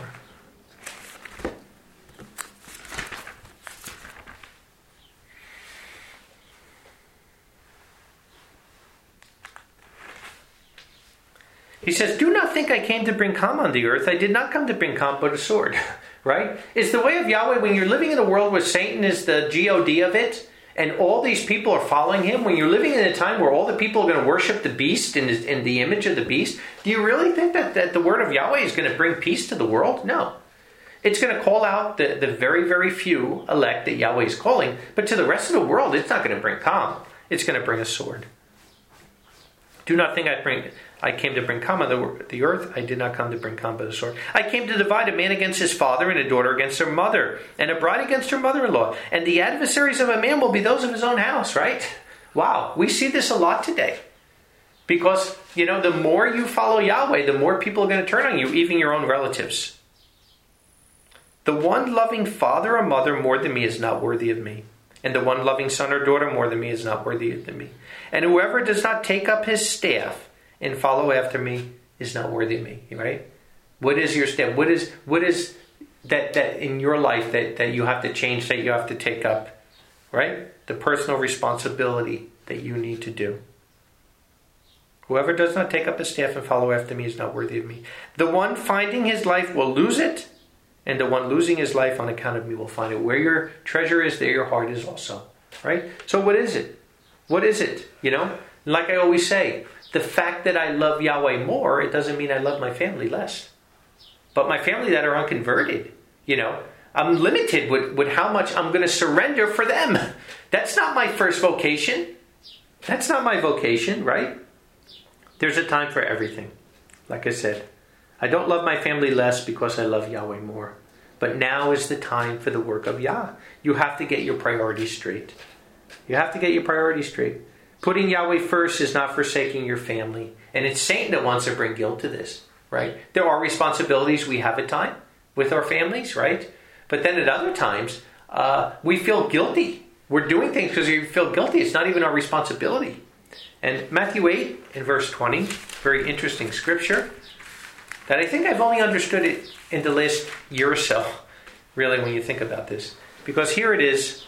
He says, do not think I came to bring calm on the earth. I did not come to bring calm but a sword. Right? It's the way of Yahweh when you're living in a world where Satan is the God of it, and all these people are following him. When you're living in a time where all the people are going to worship the beast in the image of the beast, do you really think that the word of Yahweh is going to bring peace to the world? No. It's going to call out the very, very few elect that Yahweh is calling, but to the rest of the world, it's not going to bring calm. It's going to bring a sword. Do not think I came to bring calm on the earth. I did not come to bring calm but a sword. I came to divide a man against his father, and a daughter against her mother, and a bride against her mother-in-law. And the adversaries of a man will be those of his own house, right? Wow, we see this a lot today. Because, the more you follow Yahweh, the more people are going to turn on you, even your own relatives. The one loving father or mother more than me is not worthy of me. And the one loving son or daughter more than me is not worthy of me. And whoever does not take up his staff and follow after me is not worthy of me, right? What is your staff? What is that in your life that you have to change, that you have to take up, right? The personal responsibility that you need to do. Whoever does not take up his staff and follow after me is not worthy of me. The one finding his life will lose it, and the one losing his life on account of me will find it. Where your treasure is, there your heart is also, right? So what is it? What is it? Like I always say, the fact that I love Yahweh more, it doesn't mean I love my family less. But my family that are unconverted, I'm limited with how much I'm going to surrender for them. That's not my first vocation. That's not my vocation, right? There's a time for everything. Like I said, I don't love my family less because I love Yahweh more. But now is the time for the work of Yah. You have to get your priorities straight. You have to get your priorities straight. Putting Yahweh first is not forsaking your family. And it's Satan that wants to bring guilt to this, right? There are responsibilities we have at time with our families, right? But then at other times, we feel guilty. We're doing things because we feel guilty. It's not even our responsibility. And Matthew 8 in verse 20, very interesting scripture, that I think I've only understood it in the last year or so, really, when you think about this. Because here it is.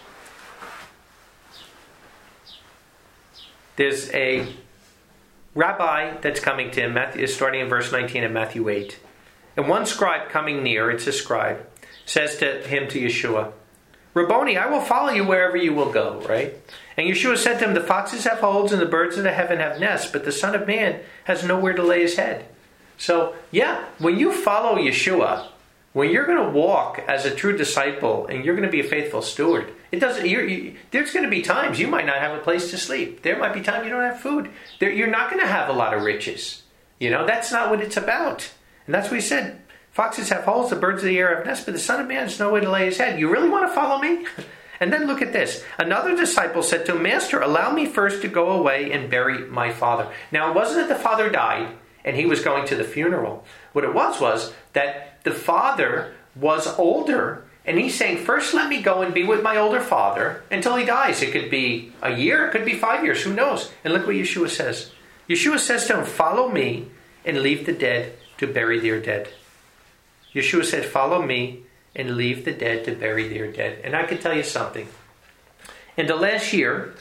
There's a rabbi that's coming to him, starting in verse 19 of Matthew 8. And one scribe coming near, it's a scribe, says to him, to Yeshua, Rabboni, I will follow you wherever you will go, right? And Yeshua said to him, the foxes have holes and the birds of the heaven have nests, but the Son of Man has nowhere to lay his head. So, yeah, when you follow Yeshua, when you're going to walk as a true disciple and you're going to be a faithful steward, there's going to be times you might not have a place to sleep. There might be times you don't have food. You're not going to have a lot of riches. That's not what it's about. And that's what he said. Foxes have holes, the birds of the air have nests, but the Son of Man has nowhere to lay his head. You really want to follow me? And then look at this. Another disciple said to him, Master, allow me first to go away and bury my father. Now, it wasn't that the father died and he was going to the funeral. What it was that the father was older, and he's saying, first let me go and be with my older father until he dies. It could be a year, it could be 5 years, who knows? And look what Yeshua says. Yeshua says to him, follow me and leave the dead to bury their dead. Yeshua said, follow me and leave the dead to bury their dead. And I can tell you something. In the last year,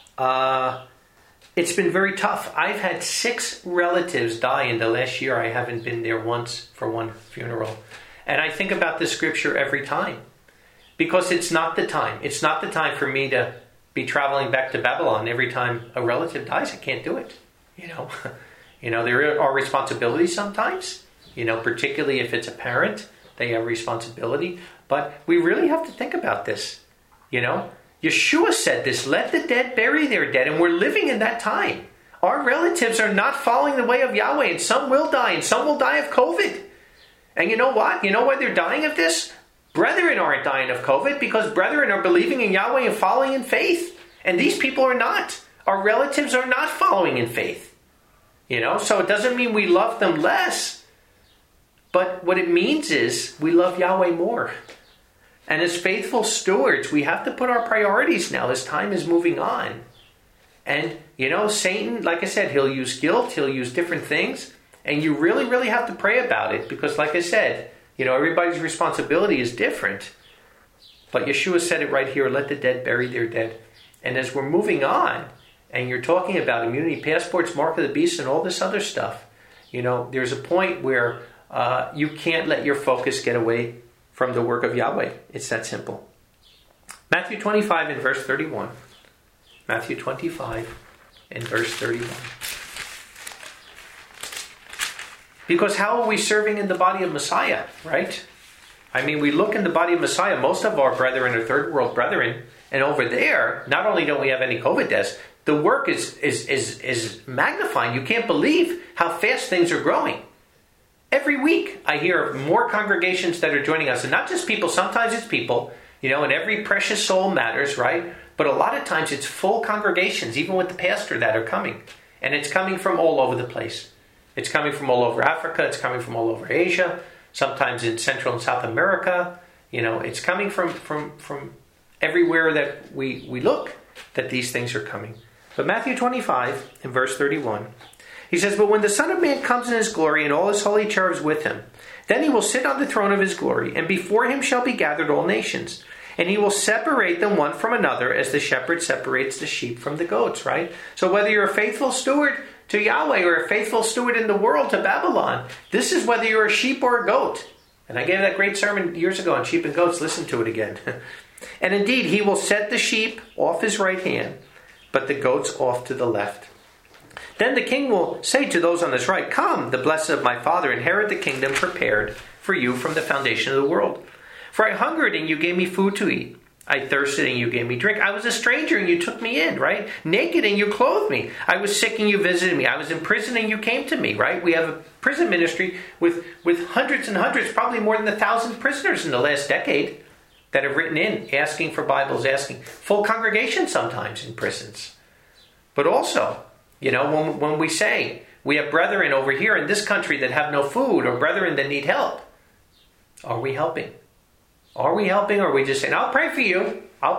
it's been very tough. I've had 6 relatives die in the last year. I haven't been there once for one funeral. And I think about this scripture every time. Because it's not the time. It's not the time for me to be traveling back to Babylon every time a relative dies. I can't do it. There are responsibilities sometimes. particularly if it's a parent, they have responsibility. But we really have to think about this. Yeshua said this, let the dead bury their dead, and we're living in that time. Our relatives are not following the way of Yahweh, and some will die, and some will die of COVID. And you know what? You know why they're dying of this? Brethren aren't dying of COVID because brethren are believing in Yahweh and following in faith. And these people are not. Our relatives are not following in faith. So it doesn't mean we love them less. But what it means is we love Yahweh more. And as faithful stewards, we have to put our priorities now as time is moving on. And, Satan, like I said, he'll use guilt, he'll use different things. And you really, really have to pray about it because, like I said, everybody's responsibility is different. But Yeshua said it right here, let the dead bury their dead. And as we're moving on, and you're talking about immunity passports, mark of the beast, and all this other stuff, there's a point where you can't let your focus get away from the work of Yahweh. It's that simple. Matthew 25 and verse 31. Matthew 25 and verse 31. Because how are we serving in the body of Messiah, right? We look in the body of Messiah, most of our brethren are third world brethren, and over there, not only don't we have any COVID deaths, the work is magnifying. You can't believe how fast things are growing. Every week, I hear of more congregations that are joining us, and not just people, sometimes it's people, and every precious soul matters, right? But a lot of times it's full congregations, even with the pastor that are coming. And it's coming from all over the place. It's coming from all over Africa. It's coming from all over Asia. Sometimes in Central and South America. It's coming from everywhere that we look that these things are coming. But Matthew 25 in verse 31, he says, but when the Son of Man comes in his glory and all his holy cherubs with him, then he will sit on the throne of his glory, and before him shall be gathered all nations. And he will separate them one from another as the shepherd separates the sheep from the goats, right? So whether you're a faithful steward to Yahweh or a faithful steward in the world to Babylon, this is whether you're a sheep or a goat. And I gave that great sermon years ago on sheep and goats. Listen to it again. And indeed, he will set the sheep off his right hand, but the goats off to the left. Then the king will say to those on his right, come, the blessed of my Father, inherit the kingdom prepared for you from the foundation of the world. For I hungered, and you gave me food to eat. I thirsted, and you gave me drink. I was a stranger, and you took me in, right? Naked, and you clothed me. I was sick, and you visited me. I was in prison, and you came to me, right? We have a prison ministry with hundreds and hundreds, probably more than 1,000 prisoners in the last decade that have written in, asking for Bibles, asking. Full congregations sometimes in prisons. But also, when we say we have brethren over here in this country that have no food or brethren that need help, are we helping? Are we helping, or are we just saying, I'll pray for you,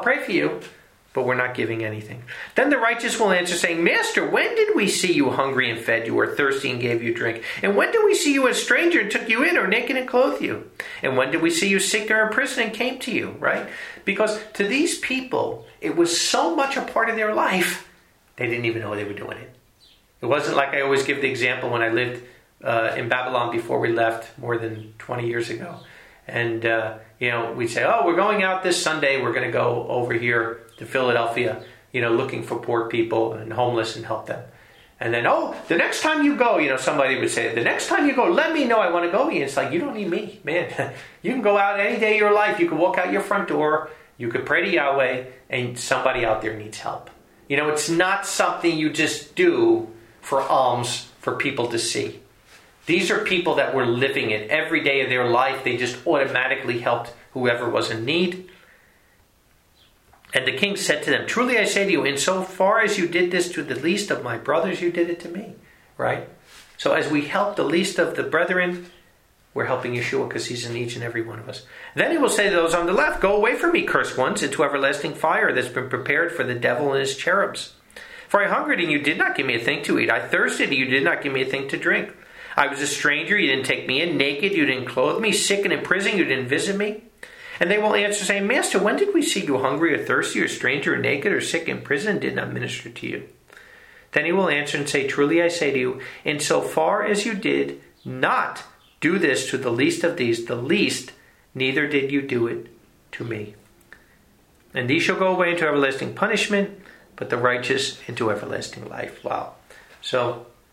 but we're not giving anything? Then the righteous will answer saying, Master, when did we see you hungry and fed you, or thirsty and gave you drink? And when did we see you a stranger and took you in, or naked and clothed you? And when did we see you sick or in prison and came to you, right? Because to these people, it was so much a part of their life, they didn't even know they were doing it. It wasn't like I always give the example when I lived in Babylon before we left more than 20 years ago. And, we'd say, we're going out this Sunday. We're going to go over here to Philadelphia, looking for poor people and homeless and help them. And then, the next time you go, somebody would say, the next time you go, let me know, I want to go. And it's like, you don't need me, man. You can go out any day of your life. You can walk out your front door. You could pray to Yahweh, and somebody out there needs help. It's not something you just do for alms for people to see. These are people that were living it every day of their life. They just automatically helped whoever was in need. And the king said to them, truly I say to you, insofar as you did this to the least of my brothers, you did it to me. Right? So as we help the least of the brethren, we're helping Yeshua because he's in each and every one of us. Then he will say to those on the left, go away from me, cursed ones, into everlasting fire that's been prepared for the devil and his cherubs. For I hungered, and you did not give me a thing to eat. I thirsted, and you did not give me a thing to drink. I was a stranger, you didn't take me in. Naked, you didn't clothe me. Sick and in prison, you didn't visit me. And they will answer, saying, Master, when did we see you hungry or thirsty or stranger or naked or sick in prison and did not minister to you? Then he will answer and say, truly I say to you, insofar as you did not do this to the least of these, the least, neither did you do it to me. And these shall go away into everlasting punishment, but the righteous into everlasting life. Wow. So,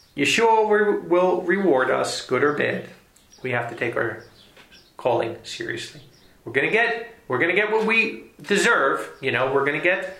Yeshua will reward us, good or bad. We have to take our calling seriously. We're going to get what we deserve. We're going to get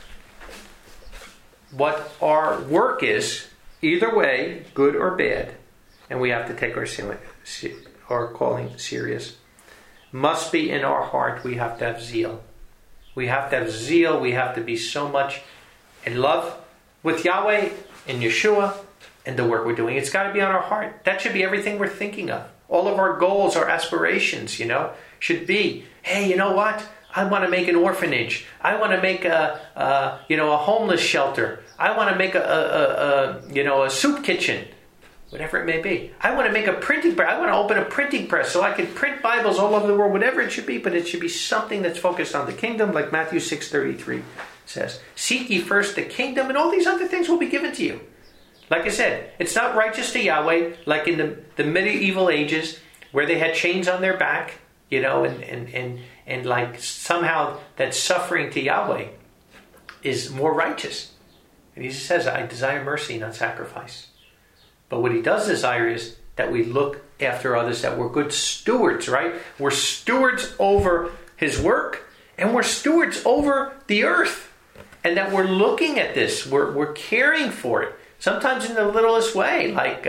what our work is, either way, good or bad. And we have to take our calling serious. Must be in our heart. We have to have zeal. We have to have zeal. We have to be so much in love with Yahweh and Yeshua and the work we're doing. It's got to be on our heart. That should be everything we're thinking of. All of our goals, our aspirations, should be, hey, you know what? I want to make an orphanage. I want to make a homeless shelter. I want to make a soup kitchen. Whatever it may be. I want to make a printing press. I want to open a printing press so I can print Bibles all over the world, whatever it should be, but it should be something that's focused on the kingdom, like Matthew 6:33 says. Seek ye first the kingdom, and all these other things will be given to you. Like I said, it's not righteous to Yahweh, like in the medieval ages, where they had chains on their back, and like somehow that suffering to Yahweh is more righteous. And he says, I desire mercy, not sacrifice. But what he does desire is that we look after others, that we're good stewards, right? We're stewards over his work, and we're stewards over the earth. And that we're looking at this, we're caring for it. Sometimes in the littlest way, like,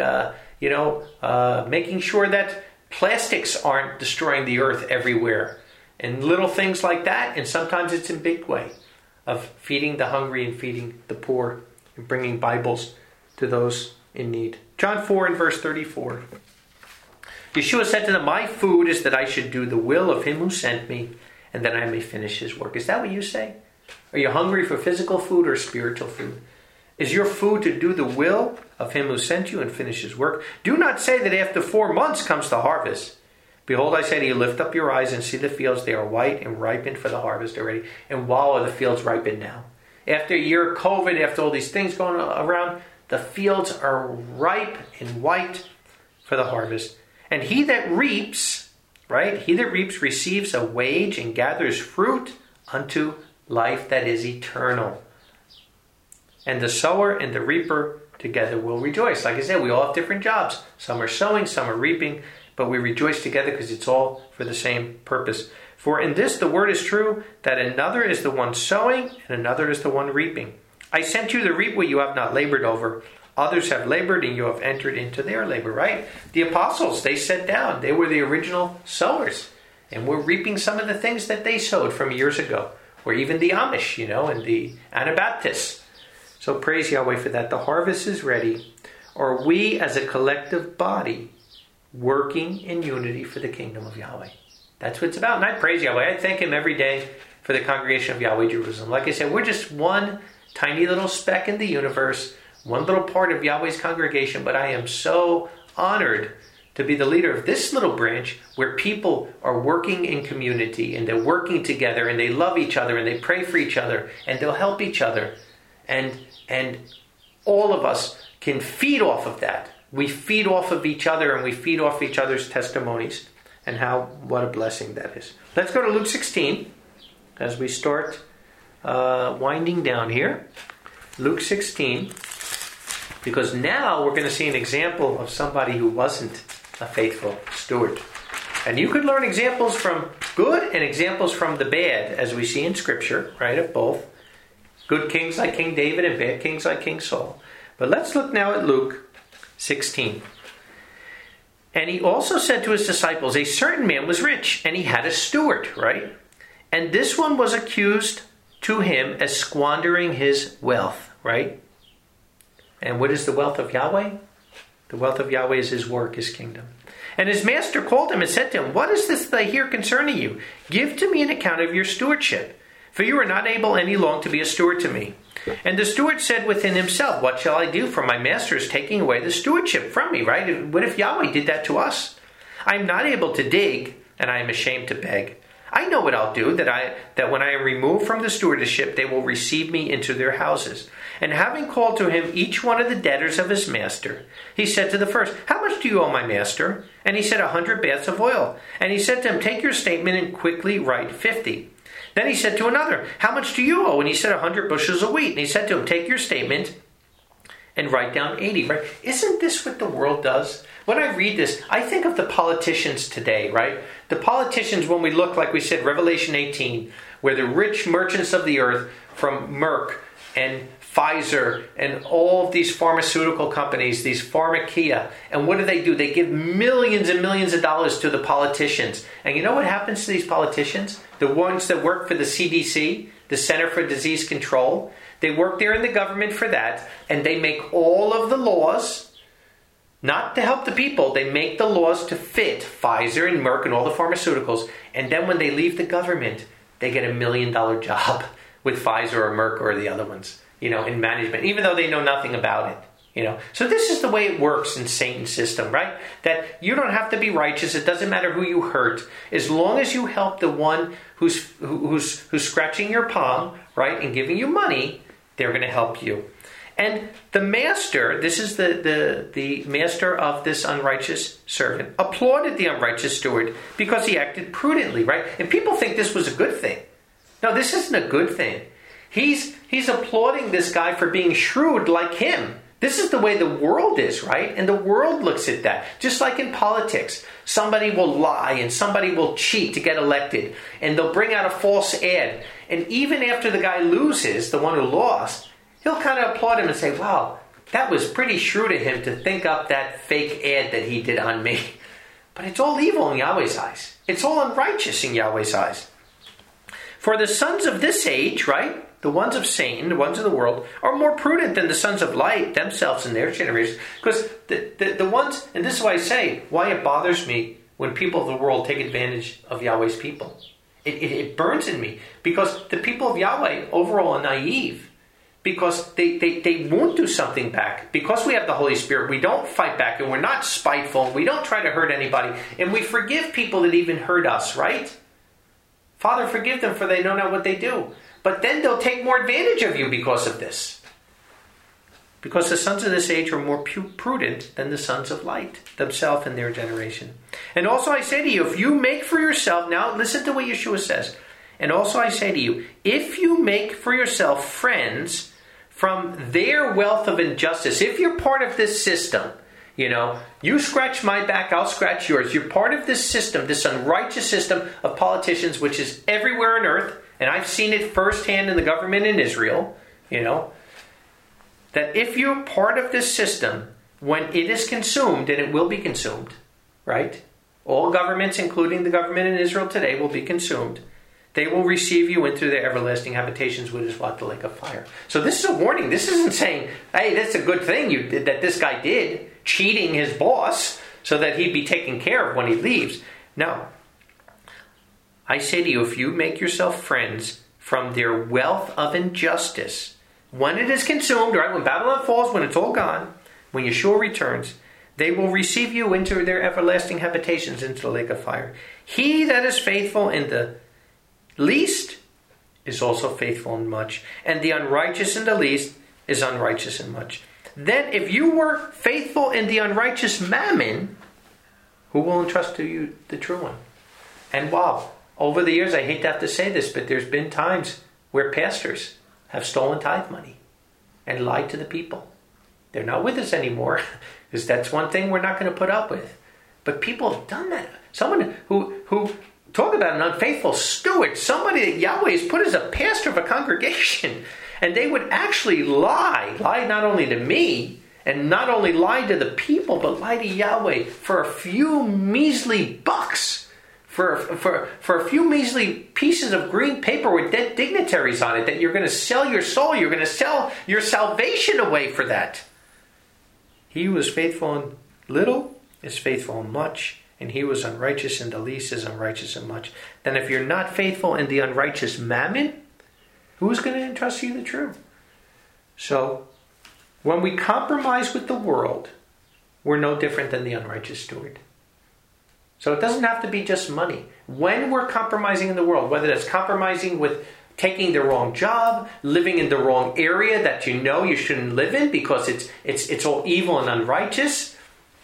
making sure that plastics aren't destroying the earth everywhere. And little things like that. And sometimes it's in big way of feeding the hungry and feeding the poor and bringing Bibles to those in need. John 4 and verse 34. Yeshua said to them, my food is that I should do the will of him who sent me, and that I may finish his work. Is that what you say? Are you hungry for physical food or spiritual food? Is your food to do the will of him who sent you and finish his work? Do not say that after 4 months comes the harvest. Behold, I say to you, lift up your eyes and see the fields. They are white and ripened for the harvest already. And wow, are the fields ripened now. After a year of COVID, after all these things going around, the fields are ripe and white for the harvest. And he that reaps, right? He that reaps receives a wage and gathers fruit unto life that is eternal. And the sower and the reaper together will rejoice. Like I said, we all have different jobs. Some are sowing, some are reaping, but we rejoice together because it's all for the same purpose. For in this the word is true, that another is the one sowing and another is the one reaping. I sent you to reap what you have not labored over. Others have labored and you have entered into their labor, right? The apostles, they sat down. They were the original sowers. And we're reaping some of the things that they sowed from years ago. Or even the Amish, and the Anabaptists. So praise Yahweh for that. The harvest is ready. Are we as a collective body working in unity for the kingdom of Yahweh? That's what it's about. And I praise Yahweh. I thank him every day for the congregation of Yahweh Jerusalem. Like I said, we're just one tiny little speck in the universe, one little part of Yahweh's congregation, but I am so honored to be the leader of this little branch where people are working in community and they're working together and they love each other and they pray for each other and they'll help each other. And all of us can feed off of that. We feed off of each other and we feed off each other's testimonies, and what a blessing that is. Let's go to Luke 16 as we start winding down here. Luke 16, because now we're going to see an example of somebody who wasn't a faithful steward. And you could learn examples from good and examples from the bad, as we see in Scripture, right, of both. Good kings like King David and bad kings like King Saul. But let's look now at Luke 16. And he also said to his disciples, a certain man was rich, and he had a steward, right? And this one was accused to him as squandering his wealth, right? And what is the wealth of Yahweh? The wealth of Yahweh is his work, his kingdom. And his master called him and said to him, what is this that I hear concerning you? Give to me an account of your stewardship, for you are not able any long to be a steward to me. And the steward said within himself, what shall I do? For my master is taking away the stewardship from me, right? What if Yahweh did that to us? I am not able to dig, and I am ashamed to beg. I know what I'll do, that when I am removed from the stewardship, they will receive me into their houses. And having called to him each one of the debtors of his master, he said to the first, how much do you owe my master? And he said, 100 baths of oil. And he said to him, take your statement and quickly write 50. Then he said to another, how much do you owe? And he said, 100 bushels of wheat. And he said to him, take your statement and write down 80, right? Isn't this what the world does? When I read this, I think of the politicians today, right? The politicians, when we look, like we said, Revelation 18, where the rich merchants of the earth from Merck and Pfizer and all of these pharmaceutical companies, these pharmacia, and what do? They give millions and millions of dollars to the politicians. And you know what happens to these politicians? The ones that work for the CDC, the Center for Disease Control, they work there in the government for that, and they make all of the laws, not to help the people, they make the laws to fit Pfizer and Merck and all the pharmaceuticals, and then when they leave the government, they get $1 million job with Pfizer or Merck or the other ones, in management, even though they know nothing about it. So this is the way it works in Satan's system, right? That you don't have to be righteous. It doesn't matter who you hurt, as long as you help the one who's scratching your palm, right, and giving you money. They're going to help you. And the master, this is the master of this unrighteous servant, applauded the unrighteous steward because he acted prudently, right? And people think this was a good thing. No, this isn't a good thing. He's applauding this guy for being shrewd like him. This is the way the world is, right? And the world looks at that. Just like in politics. Somebody will lie and somebody will cheat to get elected. And they'll bring out a false ad. And even after the guy loses, the one who lost, he'll kind of applaud him and say, wow, that was pretty shrewd of him to think up that fake ad that he did on me. But it's all evil in Yahweh's eyes. It's all unrighteous in Yahweh's eyes. For the sons of this age, right? The ones of Satan, the ones of the world, are more prudent than the sons of light themselves in their generations. Because the ones, and this is why I say, why it bothers me when people of the world take advantage of Yahweh's people. It burns in me. Because the people of Yahweh overall are naive. Because they won't do something back. Because we have the Holy Spirit, we don't fight back, and we're not spiteful, we don't try to hurt anybody, and we forgive people that even hurt us, right? Father, forgive them, for they know not what they do. But then they'll take more advantage of you because of this. Because the sons of this age are more prudent than the sons of light, themselves in their generation. And also I say to you, if you make for yourself, now listen to what Yeshua says. And also I say to you, if you make for yourself friends from their wealth of injustice, if you're part of this system, you scratch my back, I'll scratch yours. You're part of this system, this unrighteous system of politicians, which is everywhere on earth. And I've seen it firsthand in the government in Israel, that if you're part of this system, when it is consumed, and it will be consumed, right? All governments, including the government in Israel today, will be consumed. They will receive you into their everlasting habitations, which is what? The lake of fire. So this is a warning. This isn't saying, hey, that's a good thing that this guy did, cheating his boss so that he'd be taken care of when he leaves. No. I say to you, if you make yourself friends from their wealth of injustice, when it is consumed, right, when Babylon falls, when it's all gone, when Yeshua returns, they will receive you into their everlasting habitations, into the lake of fire. He that is faithful in the least is also faithful in much, and the unrighteous in the least is unrighteous in much. Then if you were faithful in the unrighteous mammon, who will entrust to you the true one? And wow, over the years, I hate to have to say this, but there's been times where pastors have stolen tithe money and lied to the people. They're not with us anymore, because that's one thing we're not going to put up with. But people have done that. Someone who talk about an unfaithful steward, somebody that Yahweh has put as a pastor of a congregation, and they would actually lie not only to me, and not only lie to the people, but lie to Yahweh for a few measly bucks. For a few measly pieces of green paper with dead dignitaries on it, that you're going to sell your soul, you're going to sell your salvation away for that. He who is faithful in little is faithful in much, and he who is unrighteous in the least is unrighteous in much. Then if you're not faithful in the unrighteous mammon, who's going to entrust you the true? So, when we compromise with the world, we're no different than the unrighteous steward. So it doesn't have to be just money. When we're compromising in the world, whether that's compromising with taking the wrong job, living in the wrong area that you shouldn't live in because it's all evil and unrighteous,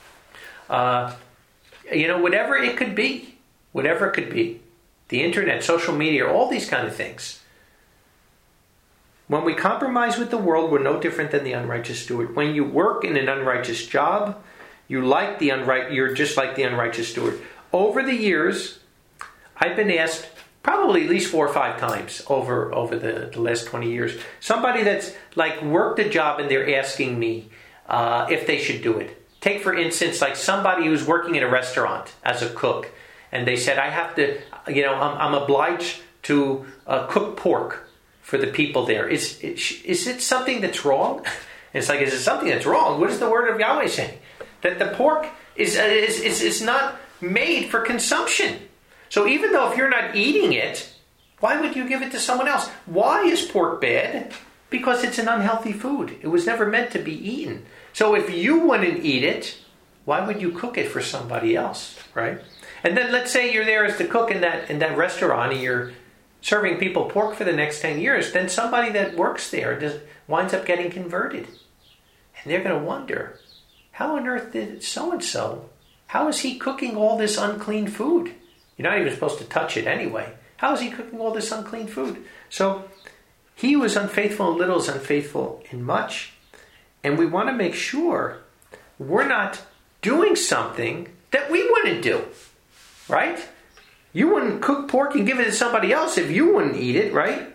whatever it could be, the internet, social media, all these kind of things. When we compromise with the world, we're no different than the unrighteous steward. When you work in an unrighteous job, you're just like the unrighteous steward. Over the years, I've been asked probably at least 4 or 5 times over the last 20 years. Somebody that's like worked a job and they're asking me if they should do it. Take, for instance, like somebody who's working in a restaurant as a cook. And they said, I have to, I'm obliged to cook pork for the people there. Is it something that's wrong? And it's like, is it something that's wrong? What is the word of Yahweh saying? That the pork is not made for consumption. So even though if you're not eating it, why would you give it to someone else? Why is pork bad? Because it's an unhealthy food. It was never meant to be eaten. So if you wouldn't eat it, why would you cook it for somebody else, right? And then let's say you're there as the cook in that restaurant and you're serving people pork for the next 10 years. Then somebody that works there winds up getting converted. And they're going to wonder, how on earth did so-and-so, how is he cooking all this unclean food? You're not even supposed to touch it anyway. How is he cooking all this unclean food? So he who is unfaithful in little is unfaithful in much. And we want to make sure we're not doing something that we wouldn't do. Right? You wouldn't cook pork and give it to somebody else if you wouldn't eat it, right?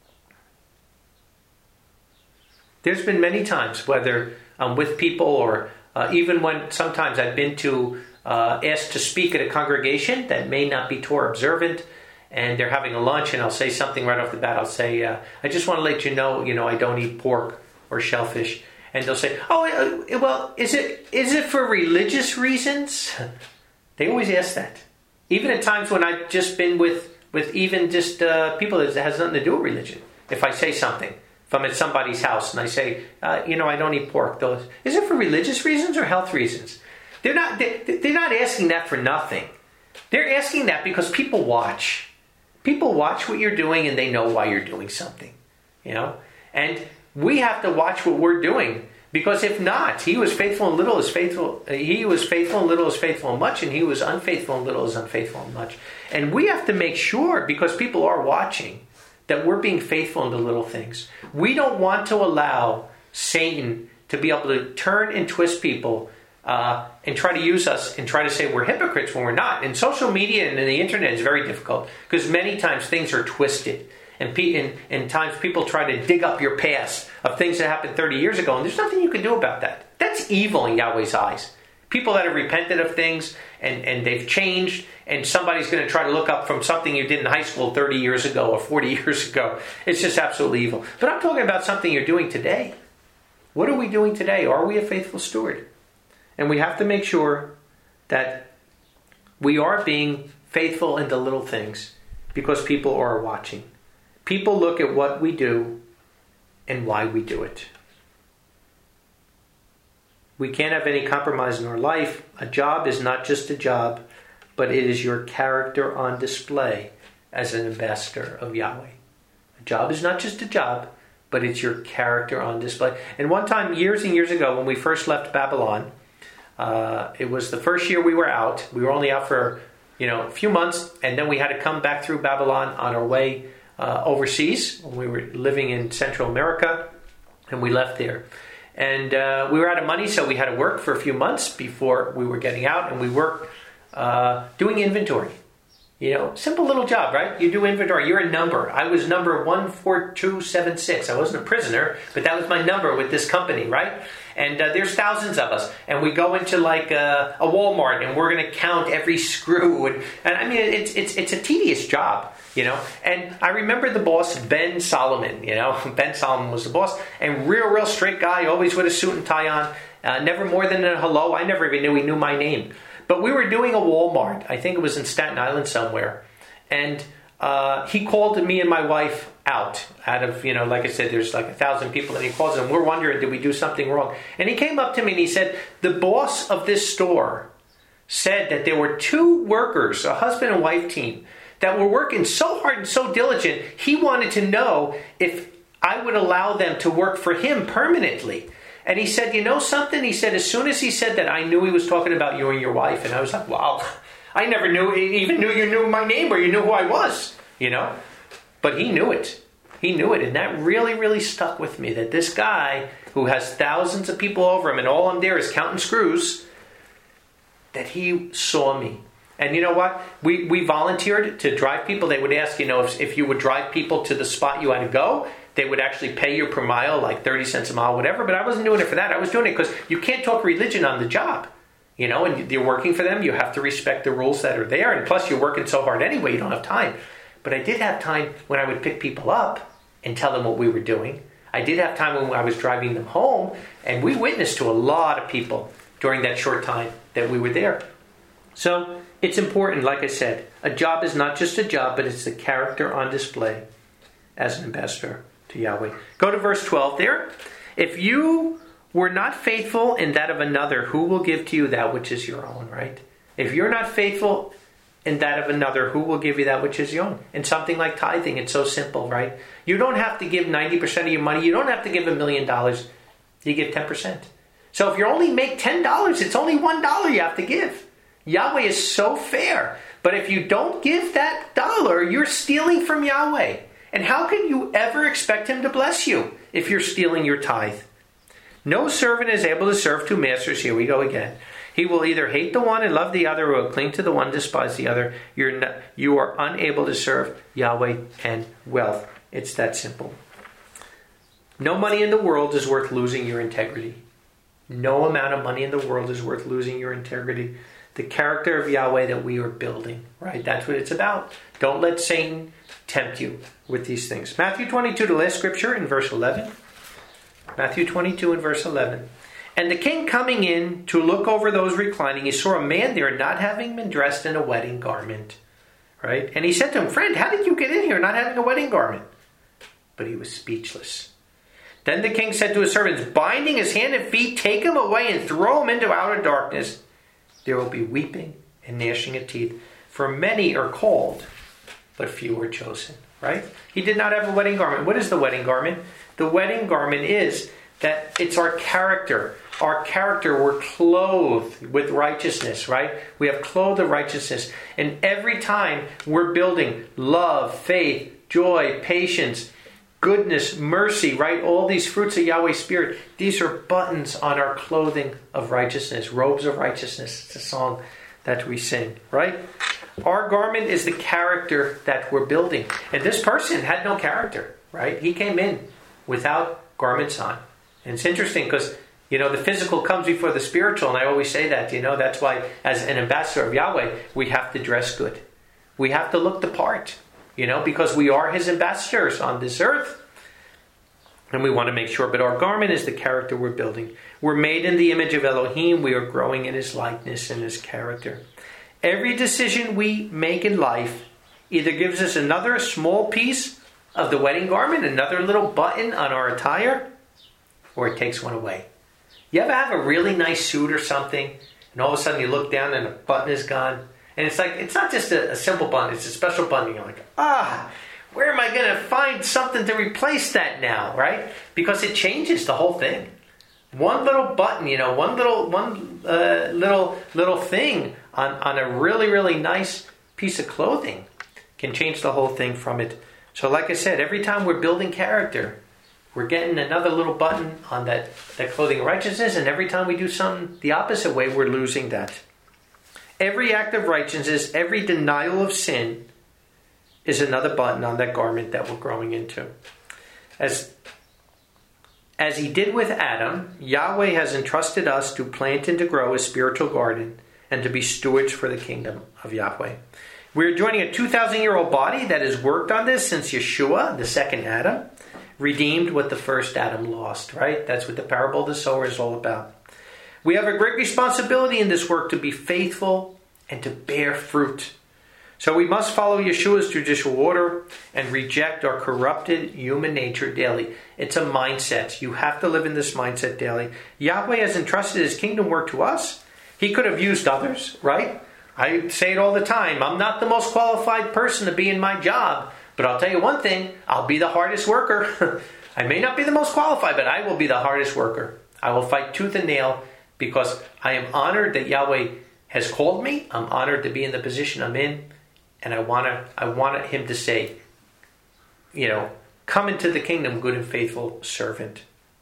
There's been many times, whether I'm with people or even when sometimes I've been asked to speak at a congregation that may not be Torah observant, and they're having a lunch, and I'll say something right off the bat. I'll say, I just want to let you know, I don't eat pork or shellfish. And they'll say, well, is it for religious reasons? They always ask that. Even at times when I've just been with even just people that has nothing to do with religion. If I say something, if I'm at somebody's house and I say, I don't eat pork, is it for religious reasons or health reasons? They're not asking that for nothing. They're asking that because people watch. People watch what you're doing and they know why you're doing something. And we have to watch what we're doing. Because if not, he was faithful in little is faithful. He was faithful in little is faithful in much, and he was unfaithful in little is unfaithful in much. And we have to make sure, because people are watching, that we're being faithful in the little things. We don't want to allow Satan to be able to turn and twist people and try to use us and try to say we're hypocrites when we're not. And social media and the internet is very difficult because many times things are twisted. And in times people try to dig up your past of things that happened 30 years ago, and there's nothing you can do about that. That's evil in Yahweh's eyes. People that have repented of things and they've changed, and somebody's going to try to look up from something you did in high school 30 years ago or 40 years ago. It's just absolutely evil. But I'm talking about something you're doing today. What are we doing today? Are we a faithful steward? And we have to make sure that we are being faithful in the little things because people are watching. People look at what we do and why we do it. We can't have any compromise in our life. A job is not just a job, but it is your character on display as an ambassador of Yahweh. A job is not just a job, but it's your character on display. And one time, years and years ago, when we first left Babylon, it was the first year we were out. We were only out for a few months, and then we had to come back through Babylon on our way overseas. We were living in Central America, and we left there. And we were out of money, so we had to work for a few months before we were getting out, and we worked doing inventory. Simple little job, right? You do inventory. You're a number. I was number 14276. I wasn't a prisoner, but that was my number with this company, right? And there's thousands of us. And we go into like a Walmart, and we're going to count every screw. And I mean, it's a tedious job, And I remember the boss, Ben Solomon, Ben Solomon was the boss. And real straight guy, always with a suit and tie on. Never more than a hello. I never even knew he knew my name. But we were doing a Walmart. I think it was in Staten Island somewhere. And he called me and my wife out of, like I said, there's like 1,000 people. And he calls them. We're wondering, did we do something wrong? And he came up to me and he said, the boss of this store said that there were 2 workers, a husband and wife team, that were working so hard and so diligent. He wanted to know if I would allow them to work for him permanently. And he said, something? He said, as soon as he said that, I knew he was talking about you and your wife. And I was like, wow, I never even knew you knew my name or you knew who I was, But he knew it. He knew it, and that really, really stuck with me, that this guy who has thousands of people over him and all I'm there is counting screws, that he saw me. And you know what? We volunteered to drive people. They would ask, if you would drive people to the spot you had to go, they would actually pay you per mile, like 30 cents a mile, whatever. But I wasn't doing it for that. I was doing it because you can't talk religion on the job. And you're working for them. You have to respect the rules that are there. And plus, you're working so hard anyway, you don't have time. But I did have time when I would pick people up and tell them what we were doing. I did have time when I was driving them home. And we witnessed to a lot of people during that short time that we were there. So it's important, like I said, a job is not just a job, but it's the character on display as an ambassador to Yahweh. Go to verse 12 there. If you were not faithful in that of another, who will give to you that which is your own, right? If you're not faithful in that of another, who will give you that which is your own? And something like tithing, it's so simple, right? You don't have to give 90% of your money. You don't have to give $1 million. You give 10%. So if you only make $10, it's only $1 you have to give. Yahweh is so fair. But if you don't give that dollar, you're stealing from Yahweh. And how can you ever expect him to bless you if you're stealing your tithe? No servant is able to serve two masters. Here we go again. He will either hate the one and love the other, or will cling to the one and despise the other. You are unable to serve Yahweh and wealth. It's that simple. No money in the world is worth losing your integrity. No amount of money in the world is worth losing your integrity. The character of Yahweh that we are building, right? That's what it's about. Don't let Satan tempt you with these things. Matthew 22, the last scripture in verse 11. Matthew 22 and verse 11. And the king coming in to look over those reclining, he saw a man there not having been dressed in a wedding garment, right? And he said to him, friend, how did you get in here not having a wedding garment? But he was speechless. Then the king said to his servants, binding his hand and feet, take him away and throw him into outer darkness. There will be weeping and gnashing of teeth, for many are called, but few are chosen. Right? He did not have a wedding garment. What is the wedding garment? The wedding garment is that it's our character. Our character, we're clothed with righteousness, right? We have clothed with righteousness. And every time we're building love, faith, joy, patience, goodness, mercy, right? All these fruits of Yahweh's Spirit, these are buttons on our clothing of righteousness, robes of righteousness. It's a song that we sing, right? Our garment is the character that we're building. And this person had no character, right? He came in without garments on. And it's interesting because, the physical comes before the spiritual. And I always say that, that's why as an ambassador of Yahweh, we have to dress good. We have to look the part. Because we are his ambassadors on this earth. And we want to make sure. But our garment is the character we're building. We're made in the image of Elohim. We are growing in his likeness and his character. Every decision we make in life either gives us another small piece of the wedding garment, another little button on our attire, or it takes one away. You ever have a really nice suit or something, and all of a sudden you look down and a button is gone? And it's like, it's not just a simple button, it's a special button. You're like, where am I going to find something to replace that now, right? Because it changes the whole thing. One little button, one little thing on a really, really nice piece of clothing can change the whole thing from it. So like I said, every time we're building character, we're getting another little button on that clothing of righteousness, and every time we do something the opposite way, we're losing that. Every act of righteousness, every denial of sin is another button on that garment that we're growing into. As he did with Adam, Yahweh has entrusted us to plant and to grow a spiritual garden and to be stewards for the kingdom of Yahweh. We're joining a 2,000-year-old body that has worked on this since Yeshua, the second Adam, redeemed what the first Adam lost, right? That's what the parable of the sower is all about. We have a great responsibility in this work to be faithful and to bear fruit. So we must follow Yeshua's judicial order and reject our corrupted human nature daily. It's a mindset. You have to live in this mindset daily. Yahweh has entrusted his kingdom work to us. He could have used others, right? I say it all the time. I'm not the most qualified person to be in my job. But I'll tell you one thing. I'll be the hardest worker. I may not be the most qualified, but I will be the hardest worker. I will fight tooth and nail because I am honored that Yahweh has called me. I'm honored to be in the position I'm in. And I want him to say, Come into the kingdom, good and faithful servant.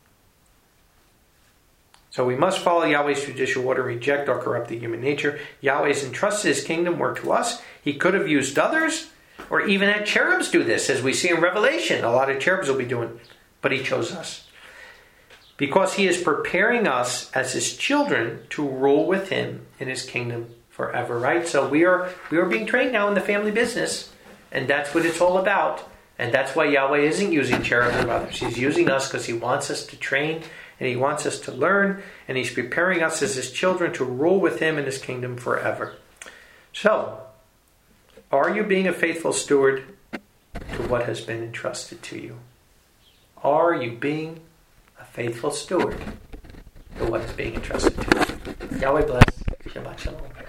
So we must follow Yahweh's judicial order, reject or corrupt the human nature. Yahweh has entrusted his kingdom work to us. He could have used others, or even had cherubs do this, as we see in Revelation. A lot of cherubs will be doing it, but he chose us. Because he is preparing us as his children to rule with him in his kingdom forever, right? So we are being trained now in the family business, and that's what it's all about. And that's why Yahweh isn't using cherubs or others. He's using us because he wants us to train, and he wants us to learn, and he's preparing us as his children to rule with him in his kingdom forever. So, are you being a faithful steward to what has been entrusted to you? Are you being a faithful steward to what is being entrusted to you? Yahweh bless. Shabbat shalom.